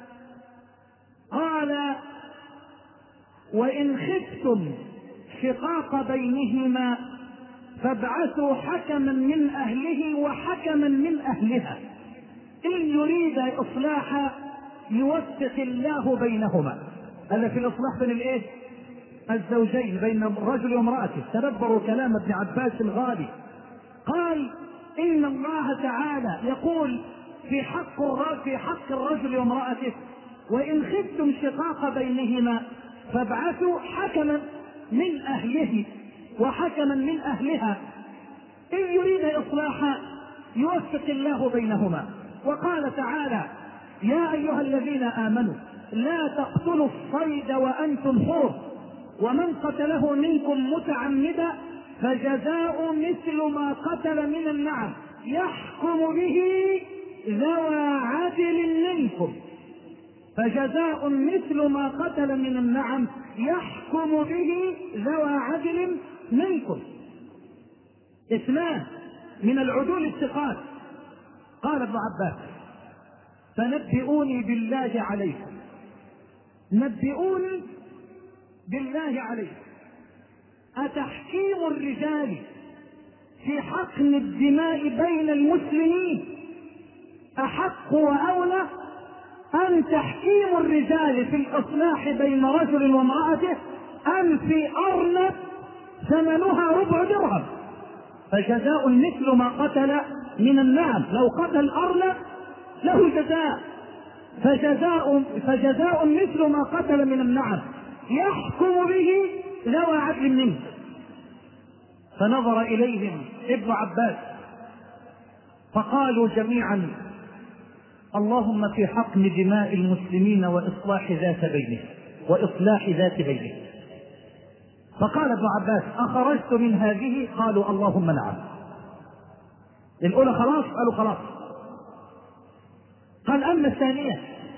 S3: قال وإن خفتم شقاق بينهما فابعثوا حكما من أهله وحكما من أهلها إن يريد إصلاحا يوفق الله بينهما. هذا في الإصلاح بين الإيه؟ الزوجين، بين الرجل وامرأته. تدبروا كلام ابن عباس الغالي. قال إن الله تعالى يقول في حق الرجل وامرأته وإن خفتم شقاق بينهما فابعثوا حكما من أهله وحكما من أهلها إن يريد إصلاحا يوفق الله بينهما. وقال تعالى يا أيها الذين آمنوا لا تقتلوا الصيد وأنتم حرم ومن قتله منكم متعمدا فجزاء مثل ما قتل من النعم يحكم به ذوى عدل منكم، فجزاء مثل ما قتل من النعم يحكم به ذوى عدل منكم. اثنان من العدول الثقات. قال ابن عباس فنبئوني بالله عليكم، نبئوني بالله عليكم، أتحكيم الرجال في حقن الدماء بين المسلمين أحق وأولى أم تحكيم الرجال في الإصلاح بين رجل وامرأته أم في أرنب ثمنها ربع درهم؟ فجزاء مثل ما قتل من النعم. لو قتل أرنب له جزاء، فجزاء مثل ما قتل من النعم يحكم به ذوى عدل منه. فنظر إليهم ابن عباس فقالوا جميعا: اللهم في حقن دماء المسلمين وإصلاح ذات بينهم. فقال ابن عباس: أخرجت من هذه؟ قالوا: اللهم نعم. الأولى خلاص؟ قالوا خلاص. قال: أما الثانية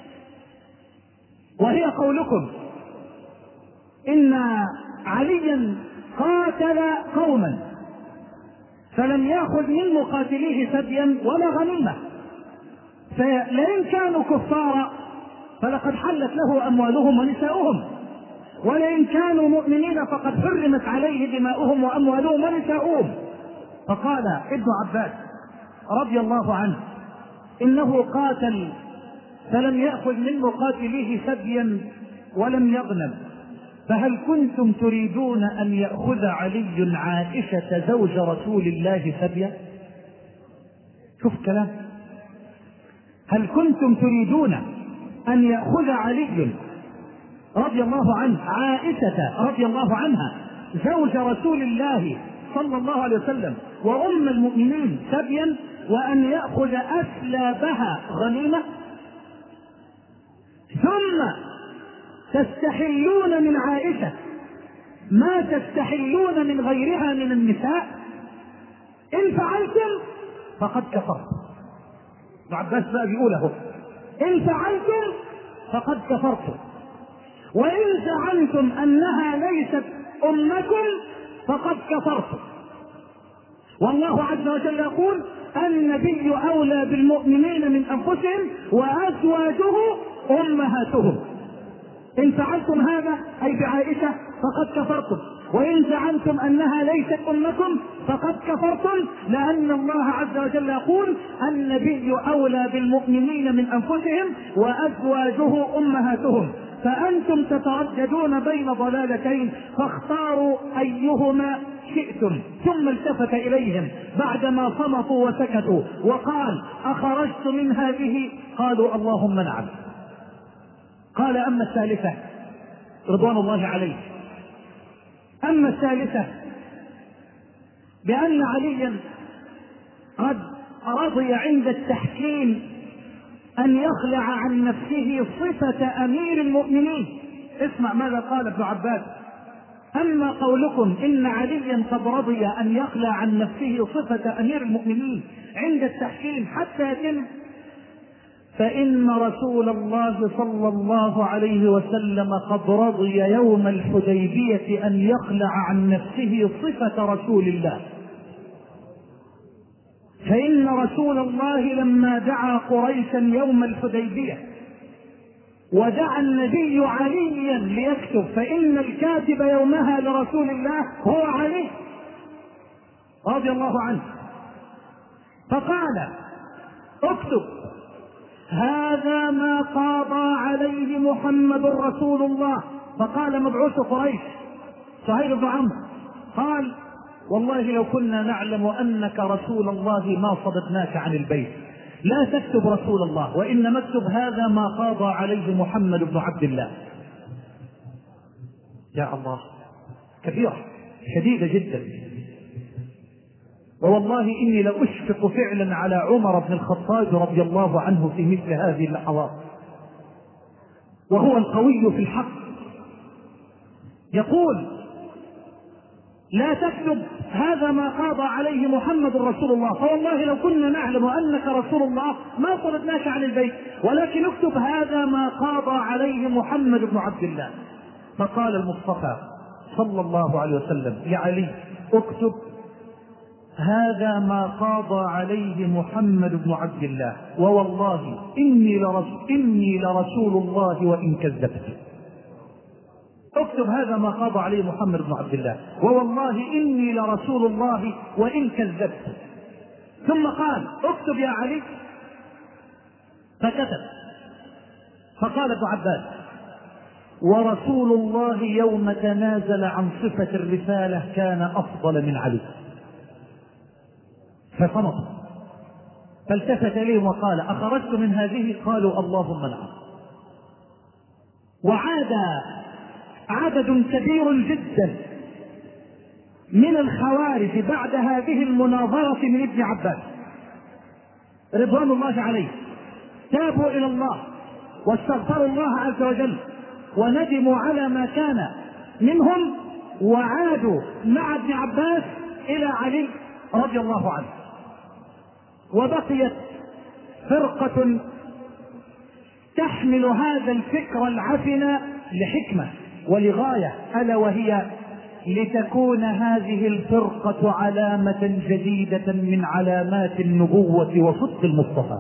S3: وهي قولكم إن عليا قاتل قوما فلم يأخذ من مقاتليه سبيا ولا غنيمة، فلئن كانوا كفارا فلقد حلت له أموالهم ونساؤهم، ولئن كانوا مؤمنين فقد حرمت عليه دماؤهم وأموالهم ونساؤهم. فقال ابن عباس رضي الله عنه: إنه قاتل فلم يأخذ من مقاتليه سبيا ولم يغنم، فهل كنتم تريدون أن يأخذ علي عائشة زوج رسول الله سبيا؟ شوف كلام. هل كنتم تريدون أن يأخذ علي رضي الله عنه عائشة رضي الله عنها زوج رسول الله صلى الله عليه وسلم وأم المؤمنين سبيا، وأن يأخذ أسلابها غنيمة؟ ثم تستحلون من عائشة ما تستحلون من غيرها من النساء؟ إن فعلتم فقد كفرتم. ابن عباس بقى بيقول اهو: إن فعلتم فقد كفرتم، وإن زعمتم أنها ليست أمكم فقد كفرتم. والله عز وجل يقول: النبي أولى بالمؤمنين من أنفسهم وأزواجه أمهاتهم. إن فعلتم هذا أي بعائشة فقد كفرتم، وإن زعمتم أنها ليست أمكم فقد كفرتم، لأن الله عز وجل يقول: النبي أولى بالمؤمنين من أنفسهم وأزواجه أمهاتهم. فأنتم تترددون بين ضلالتين فاختاروا أيهما شئتم. ثم التفت إليهم بعدما صمتوا وسكتوا وقال: أخرجت من هذه؟ قالوا: اللهم نعم. قال: أما الثالثة رضوان الله عليه، أما الثالثة بأن عليا قد رضي عند التحكيم أن يخلع عن نفسه صفة أمير المؤمنين. اسمع ماذا قال ابن عباس: أما قولكم إن عليا قد رضي أن يخلع عن نفسه صفة أمير المؤمنين عند التحكيم حتى يتم، فإن رسول الله صلى الله عليه وسلم قد رضي يوم الحديبية أن يخلع عن نفسه صفة رسول الله. فإن رسول الله لما دعا قريشا يوم الحديبية ودعا النبي عليا ليكتب، فإن الكاتب يومها لرسول الله هو علي رضي الله عنه، فقال: اكتب: هذا ما قاضى عليه محمد رسول الله. فقال مبعوث قريش سهيل بن عمرو قال: والله لو كنا نعلم أنك رسول الله ما صددناك عن البيت، لا تكتب رسول الله، وإنما اكتب هذا ما قاضى عليه محمد بن عبد الله. يا الله، كبيرة شديدة جدا. ووالله إني لأشفق فعلا على عمر بن الخطاب رضي الله عنه في مثل هذه اللحظات، وهو القوي في الحق. يقول: لا تكتب هذا ما قاضى عليه محمد رسول الله، فوالله لو كنا نعلم أنك رسول الله ما صددناك عن البيت، ولكن اكتب هذا ما قاضى عليه محمد بن عبد الله. فقال المصطفى صلى الله عليه وسلم لعلي: اكتب هذا ما قاضى عليه محمد بن عبد الله، ووالله إني لرسول الله وإن كذبت. اكتب هذا ما قاضى عليه محمد بن عبد الله، ووالله إني لرسول الله وإن كذبت. ثم قال: اكتب يا علي. فكتب. فقال ابن عباس: ورسول الله يوم تنازل عن صفة الرسالة كان أفضل من علي. فصمت، فالتفت إليهم وقال: أخرجت من هذه؟ قالوا: اللهم نعم. وعاد عدد كبير جدا من الخوارج بعد هذه المناظرة من ابن عباس رضوان الله عليه، تابوا إلى الله واستغفروا الله عز وجل وندموا على ما كان منهم، وعادوا مع ابن عباس إلى علي رضي الله عنه. وبقيت فرقة تحمل هذا الفكر العفن لحكمة ولغاية، ألا وهي لتكون هذه الفرقة علامة جديدة من علامات النبوة وصدق المصطفى.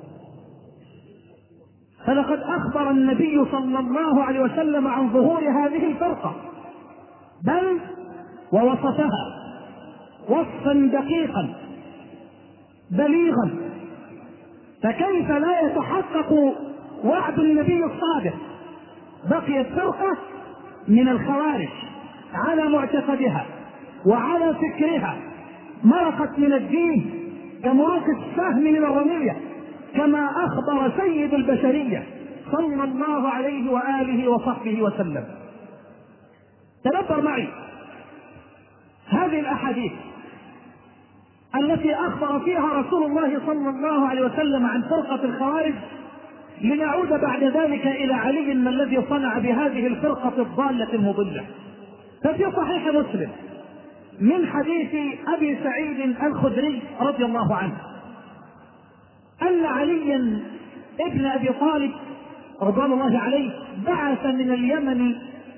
S3: فلقد أخبر النبي صلى الله عليه وسلم عن ظهور هذه الفرقة، بل ووصفها وصفا دقيقا بليغا، فكيف لا يتحقق وعد النبي الصادق؟ بقيت فرقة من الخوارج على معتقدها وعلى فكرها، مرقت من الدين كمروق السهم من الرمية، كما أخبر سيد البشرية صلى الله عليه وآله وصحبه وسلم. تدبر معي هذه الأحاديث التي أخبر فيها رسول الله صلى الله عليه وسلم عن فرقة الخوارج، لنعود بعد ذلك إلى علي ما الذي صنع بهذه الفرقة الضالة المضلة. ففي صحيح مسلم من حديث أبي سعيد الخدري رضي الله عنه أن عليا ابن أبي طالب رضوان الله عليه بعث من اليمن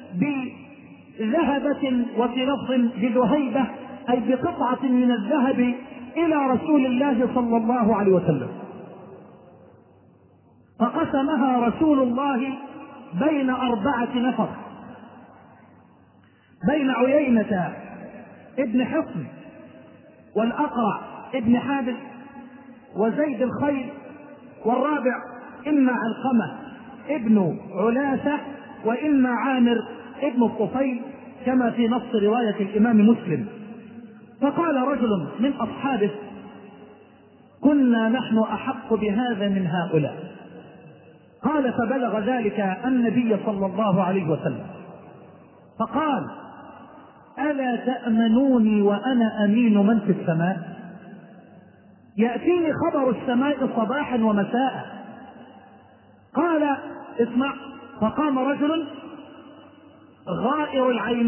S3: بذهبة وفي لفظ بذهيبة أي بقطعة من الذهب إلى رسول الله صلى الله عليه وسلم، فقسمها رسول الله بين 4 نفر، بين عيينة ابن حصن والأقرع ابن حابس وزيد الخيل، والرابع إما علقمة ابن علاثة وإما عامر ابن الطفيل، كما في نص رواية الإمام مسلم. فقال رجل من أصحابه: كنا نحن أحق بهذا من هؤلاء. قال: فبلغ ذلك النبي صلى الله عليه وسلم فقال: ألا تأمنوني وأنا أمين من في السماء؟ يأتيني خبر السماء صباحا ومساء. قال: اسمع. فقام رجل غائر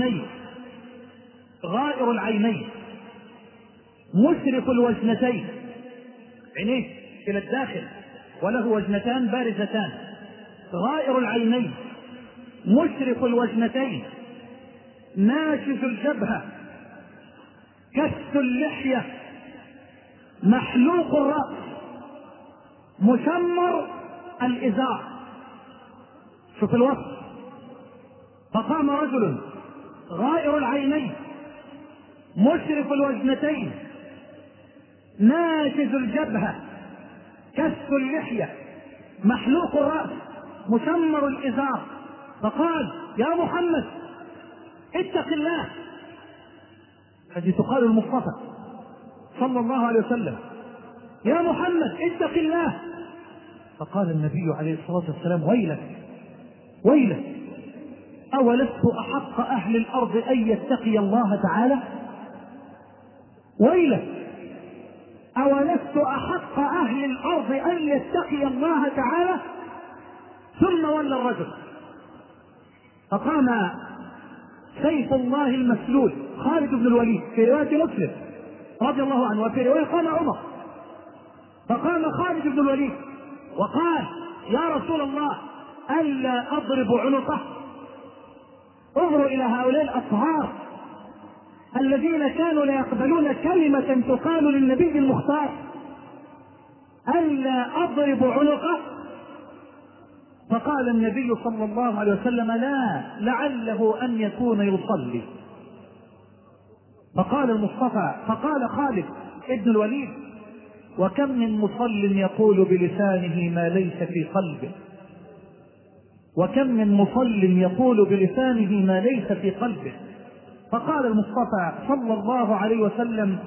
S3: العينين مشرف الوجنتين، عينيه إلى الداخل وله وجنتان بارزتان، غائر العينين مشرف الوجنتين ناشف الجبهة كث اللحية محلوق الرأس مشمر الإزار. شوف الوصف. فقام رجل غائر العينين مشرف الوجنتين ناشف الجبهة كث اللحية محلوق الرأس مشمر الإزار، فقال: يا محمد اتق الله. هذه تقال المصطفى صلى الله عليه وسلم: يا محمد اتق الله. فقال النبي عليه الصلاة والسلام: ويلك أولست أحق أهل الأرض أن يتقي الله تعالى؟ ويلك أولست أحق أهل الأرض أن يتقي الله تعالى؟ ثم ولى الرجل، فقام سيف الله المسلول خالد بن الوليد في رواية مسلم رضي الله عنه، وفي رواية قام عمر. فقام خالد بن الوليد وقال: يا رسول الله ألا أضرب عنقه؟ انظروا إلى هؤلاء الأطهار الذين كانوا لا يقبلون كلمة تقال للنبي المختار، ألا أضرب عنقه؟ فقال النبي صلى الله عليه وسلم: لا، لعله أن يكون يصلي. فقال خالد ابن الوليد: وكم من مصل يقول بلسانه ما ليس في قلبه، وكم من مصل يقول بلسانه ما ليس في قلبه. فقال المصطفى صلى الله عليه وسلم: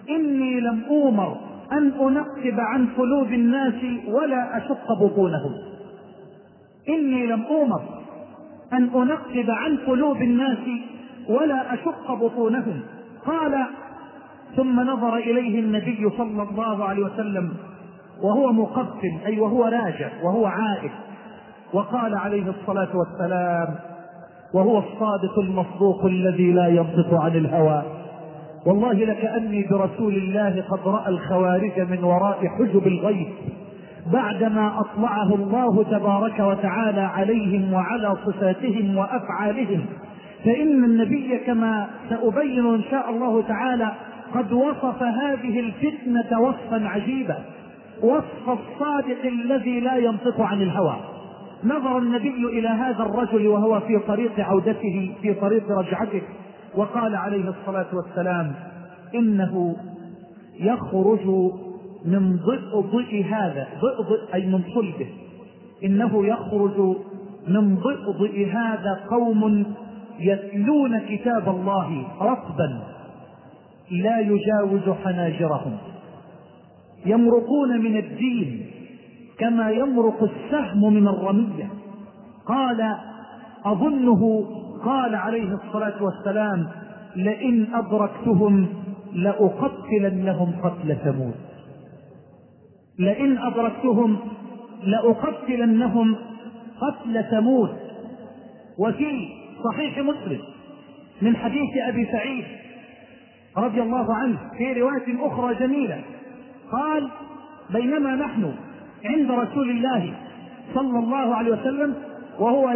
S3: إني لم أؤمر أن أنقب عن قلوب الناس ولا أشق بطونهم. إني لم أؤمر أن أنقب عن قلوب الناس ولا أشق بطونهم. قال: ثم نظر إليه النبي صلى الله عليه وسلم وهو مقبل، أي وهو راجع وهو عائد، وقال عليه الصلاة والسلام وهو الصادق المصدوق الذي لا ينطق عن الهوى: والله لكأني برسول الله قد رأى الخوارج من وراء حجب الغيب بعدما أطلعه الله تبارك وتعالى عليهم وعلى صفاتهم وأفعالهم. فإن النبي كما سأبين إن شاء الله تعالى قد وصف هذه الفتنة وصفا عجيبا، وصف الصادق الذي لا ينطق عن الهوى. نظر النبي إلى هذا الرجل وهو في طريق عودته، في طريق رجعته، وقال عليه الصلاة والسلام: إنه يخرج من ضئضئ هذا، ضئضئ أي من صلبه، إنه يخرج من ضئضئ هذا قوم يتلون كتاب الله رطبا لا يجاوز حناجرهم، يمرقون من الدين كما يمرق السهم من الرمية. قال: أظنه قال عليه الصلاة والسلام: لئن أدركتهم لأقتلنهم قتل ثمود، لئن أدركتهم لأقتلنهم قتل ثمود. وفي صحيح مسلم من حديث أبي سعيد رضي الله عنه في رواية أخرى جميلة قال: بينما نحن عند رسول الله صلى الله عليه وسلم وهو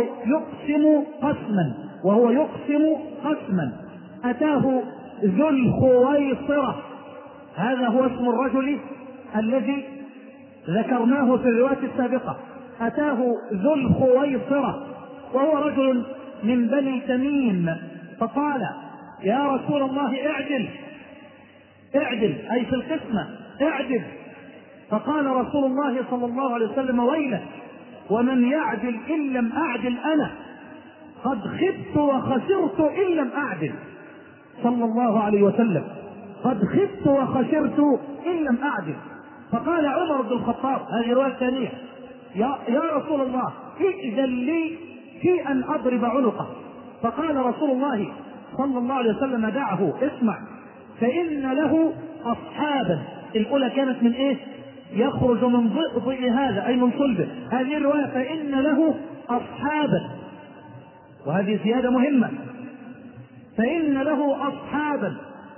S3: يقسم قسما أتاه ذو الخويصرة، هذا هو اسم الرجل الذي ذكرناه في الرواية السابقة، أتاه ذو الخويصرة وهو رجل من بني تميم، فقال: يا رسول الله اعدل أي في القسمة اعدل. فقال رسول الله صلى الله عليه وسلم: ويلك، ومن يعدل إن لم أعدل أنا، قد خبت وخسرت إن لم أعدل. صلى الله عليه وسلم: قد خبت وخسرت إن لم أعدل. فقال عمر بن الخطاب، هذه رواية ثانية: يا رسول الله ائذن لي في أن أضرب عنقه. فقال رسول الله صلى الله عليه وسلم: دعه، اسمع، فإن له أصحابا. الأولى كانت من إيه؟ يخرج من ضئضئ هذا أي من صلبه. هذه الرواية فإن له أصحابا، وهذه زيادة مهمة، فإن له أصحابا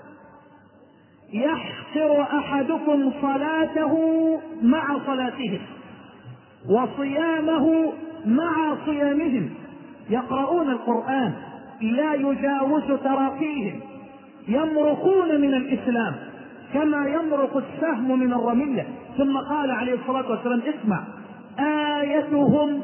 S3: يحقر أحدكم صلاته مع صلاتهم وصيامه مع صيامهم، يقرؤون القرآن لا يجاوز تراقيهم، يمرقون من الإسلام كما يمرق السهم من الرمية. ثم قال عليه الصلاة والسلام: اسمع، آيتهم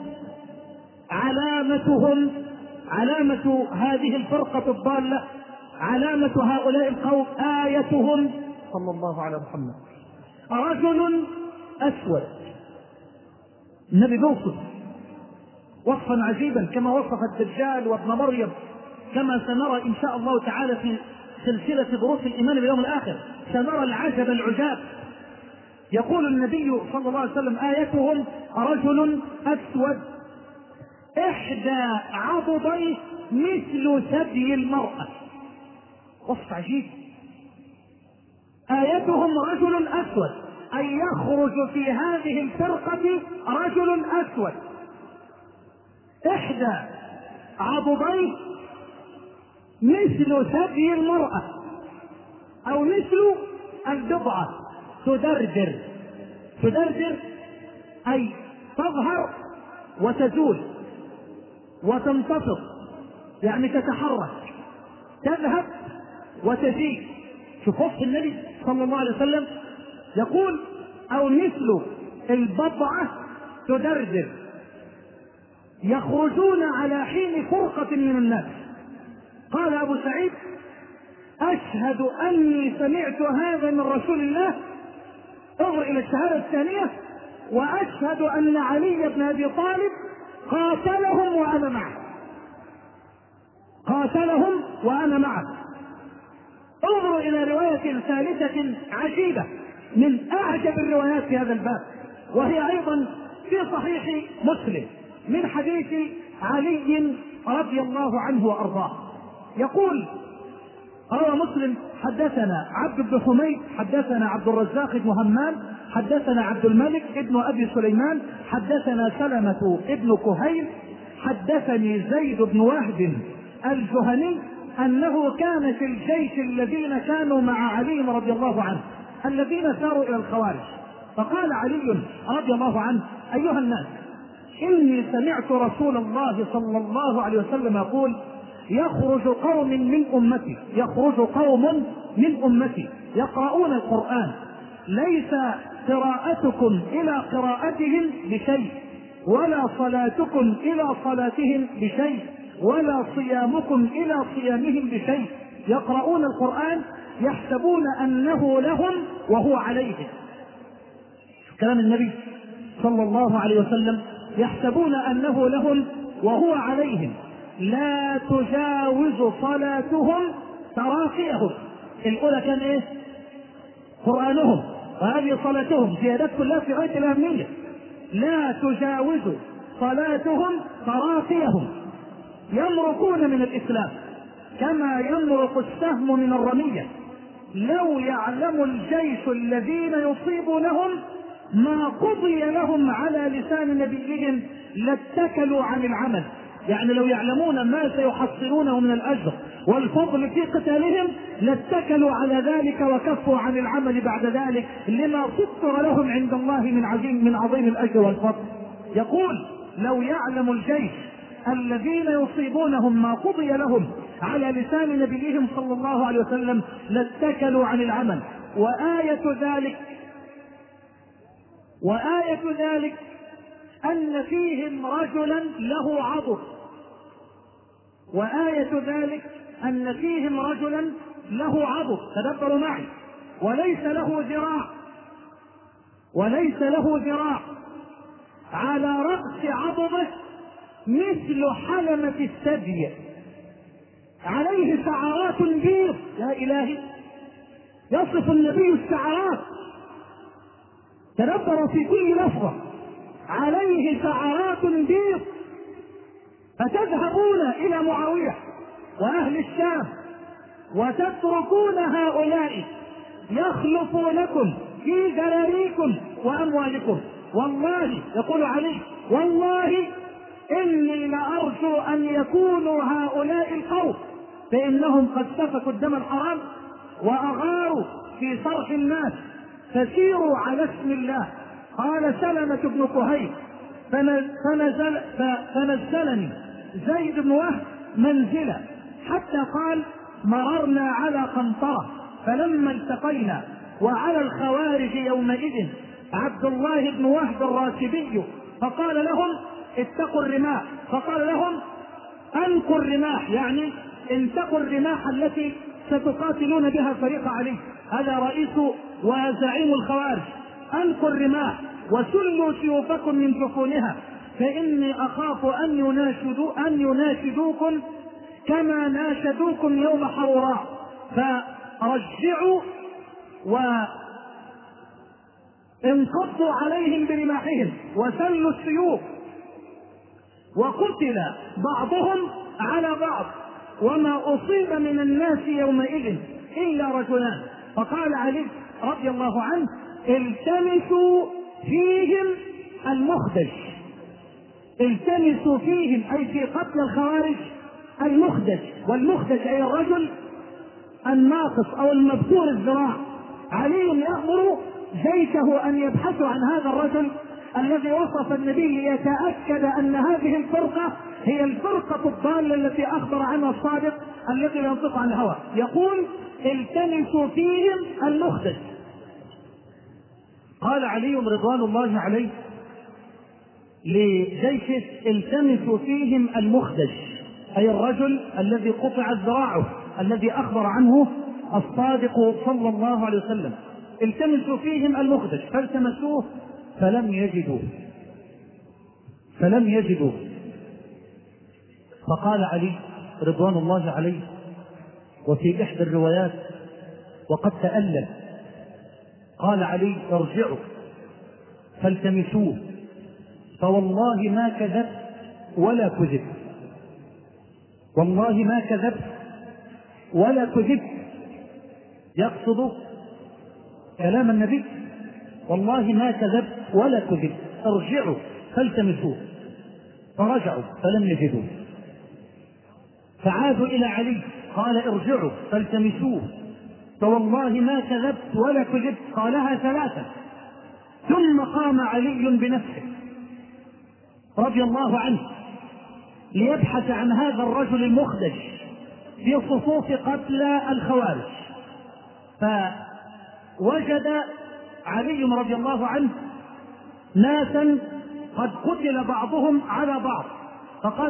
S3: علامة هذه الفرقة الضالة، علامة هؤلاء القوم، آيتهم صلى الله على محمد رجل أسود. النبي بيوصف وصفا عجيبا كما وصف الدجال وابن مريم، كما سنرى إن شاء الله تعالى في سلسلة دروس الإيمان باليوم الآخر، سنرى العجب العجاب. يقول النبي صلى الله عليه وسلم: آيتهم رجل أسود إحدى عضديه مثل ثدي المرأة. وصف عجيب. آيتهم رجل أسود، أي يخرج في هذه الفرقة رجل أسود إحدى عضديه مثل ثدي المرأة، أو مثل البضعة، تدردر أي تظهر وتزول وتنتفض، يعني تتحرك، تذهب وتجيء. شوف وصف النبي صلى الله عليه وسلم، يقول: أو مثل البضعة تدردر، يخرجون على حين فرقة من الناس. قال أبو سعيد: أشهد أني سمعت هذا من رسول الله، انظر إلى الشهادة الثانية، وأشهد أن علي بن أبي طالب قاتلهم وأنا معه. انظروا إلى رواية ثالثة عجيبة من أعجب الروايات في هذا الباب، وهي أيضا في صحيح مسلم من حديث علي رضي الله عنه وأرضاه. يقول روى مسلم: حدثنا عبد بن حميد حدثنا عبد الرزاق بن همام حدثنا عبد الملك ابن أبي سليمان حدثنا سلمة ابن كهيل حدثني زيد بن وهب الجهني أنه كان في الجيش الذين كانوا مع علي رضي الله عنه الذين ساروا إلى الخوارج. فقال علي رضي الله عنه: أيها الناس، إني سمعت رسول الله صلى الله عليه وسلم يقول: يخرج قوم من أمتي يقرؤون القرآن، ليس قراءتكم إلى قراءتهم بشيء، ولا صلاتكم إلى صلاتهم بشيء، ولا صيامكم إلى صيامهم بشيء. يقرؤون القرآن يحسبون أنه لهم وهو عليهم. كلام النبي صلى الله عليه وسلم: يحسبون أنه لهم وهو عليهم، لا تجاوز صلاتهم تراقيهم. الأولى كان إيه؟ قرآنهم، وهذه صلاتهم، زيادات كلها في غاية الأهمية. لا تجاوز صلاتهم تراقيهم، يمرقون من الإسلام كما يمرق السهم من الرمية. لو يعلم الجيش الذين يصيبونهم ما قضي لهم على لسان نبيهم لاتكلوا عن العمل. يعني لو يعلمون ما سيحصلونه من الأجر والفضل في قتالهم لاتكلوا على ذلك وكفوا عن العمل بعد ذلك، لما سطر لهم عند الله من عظيم الأجر والفضل. يقول: لو يعلم الجيش الذين يصيبونهم ما قضي لهم على لسان نبيهم صلى الله عليه وسلم لاتكلوا عن العمل. وآية ذلك أن فيهم رجلا له عضد، وآية ذلك أن فيهم رجلا له عضد، تدبروا معي، وليس له ذراع، على رأس عضده مثل حلمة الثدي، عليه شعرات بيض. يا إلهي، يصف النبي الشعرات، تدبروا في كل لفظة: عليه شعرات بيض. فتذهبون إلى معاوية وأهل الشام وتتركون هؤلاء يخلفونكم في ذراريكم وأموالكم. والله، يقول علي: والله إني لأرجو أن يكونوا هؤلاء القوم، فإنهم قد سفكوا الدم الحرام وأغاروا في صرح الناس، فسيروا على اسم الله. قال سلمة بن كهيل: فنزلني زيد بن وهب منزلا، حتى قال: مررنا على قنطرة، فلما التقينا وعلى الخوارج يومئذ عبد الله بن وهب الراشبي، فقال لهم: اتقوا الرماح. فقال لهم: أنقوا الرماح، يعني انتقوا الرماح التي ستقاتلون بها فريق علي، هذا رئيس وزعيم الخوارج. أنقوا الرماح وسلوا سيوفكم من جفونها، فإني أخاف أن يناشدوكم كما ناشدوكم يوم حروراء، فرجعوا وانقضوا عليهم برماحهم وسلوا السيوف. وقتل بعضهم على بعض، وما أصيب من الناس يومئذ إلا رجلان. فقال علي رضي الله عنه: التمسوا فيهم المخدش. التمسوا فيهم أي في قتل الخوارج المخدش، والمخدش أي الرجل الناقص أو المبتور الذراع. علي يأمر جيشه أن يبحثوا عن هذا الرجل الذي وصف النبي ليتأكد أن هذه الفرقة هي الفرقة الضالة التي أخبر عنها الصادق الذي ينطق عن الهوى. يقول: التمسوا فيهم المخدش. قال علي رضوان الله عليه لجيشه: التمسوا فيهم المخدش، أي الرجل الذي قطعت ذراعه الذي أخبر عنه الصادق صلى الله عليه وسلم. التمسوا فيهم المخدش، فالتمسوه فلم يجدوا. فقال علي رضوان الله عليه: وفي إحدى الروايات: وقد تألم. قال علي: ارجعوا فالتمسوه فوالله ما كذب ولا كذب، والله ما كذب ولا كذب، يقصد كلام النبي، والله ما كذب ولا كذب، ارجعوا فالتمسوه. فرجعوا فلم يجدوه، فعادوا إلى علي قال: ارجعوا فالتمسوه فوالله ما كذبت ولا كذبت، قالها 3. ثم قام علي بنفسه رضي الله عنه ليبحث عن هذا الرجل المخدج في صفوف قتلى الخوارج، فوجد علي رضي الله عنه ناسا قد قتل بعضهم على بعض، فقال: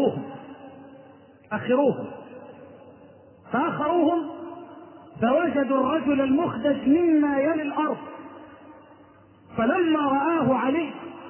S3: أخروهم. فأخروهم فوجدوا الرجل المخدج مما يلي الأرض، فلما رآه علي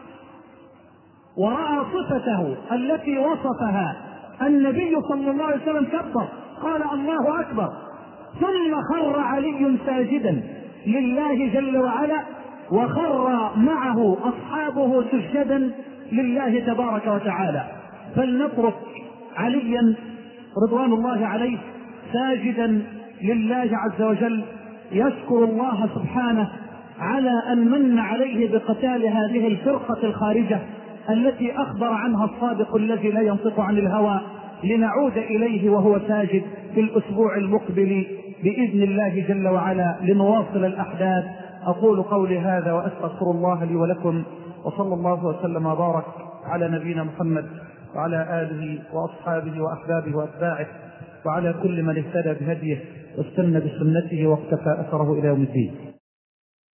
S3: ورأى صفته التي وصفها النبي صلى الله عليه وسلم كبر، قال: الله أكبر. ثم خر علي ساجدا لله جل وعلا، وخر معه أصحابه سجدا لله تبارك وتعالى. فلنترك عليا رضوان الله عليه ساجدا لله عز وجل، يشكر الله سبحانه على أن من عليه بقتال هذه الفرقة الخارجة التي أخبر عنها الصادق الذي لا ينطق عن الهوى، لنعود إليه وهو ساجد في الأسبوع المقبل بإذن الله جل وعلا لنواصل الأحداث. أقول قولي هذا وأستغفر الله لي ولكم، وصلى الله وسلم وبارك على نبينا محمد وعلى آله وأصحابه وأحبابه وأتباعه وعلى كل من اهتدى بهديه واستنى بسنته واقتفى أثره إلى يوم الدين.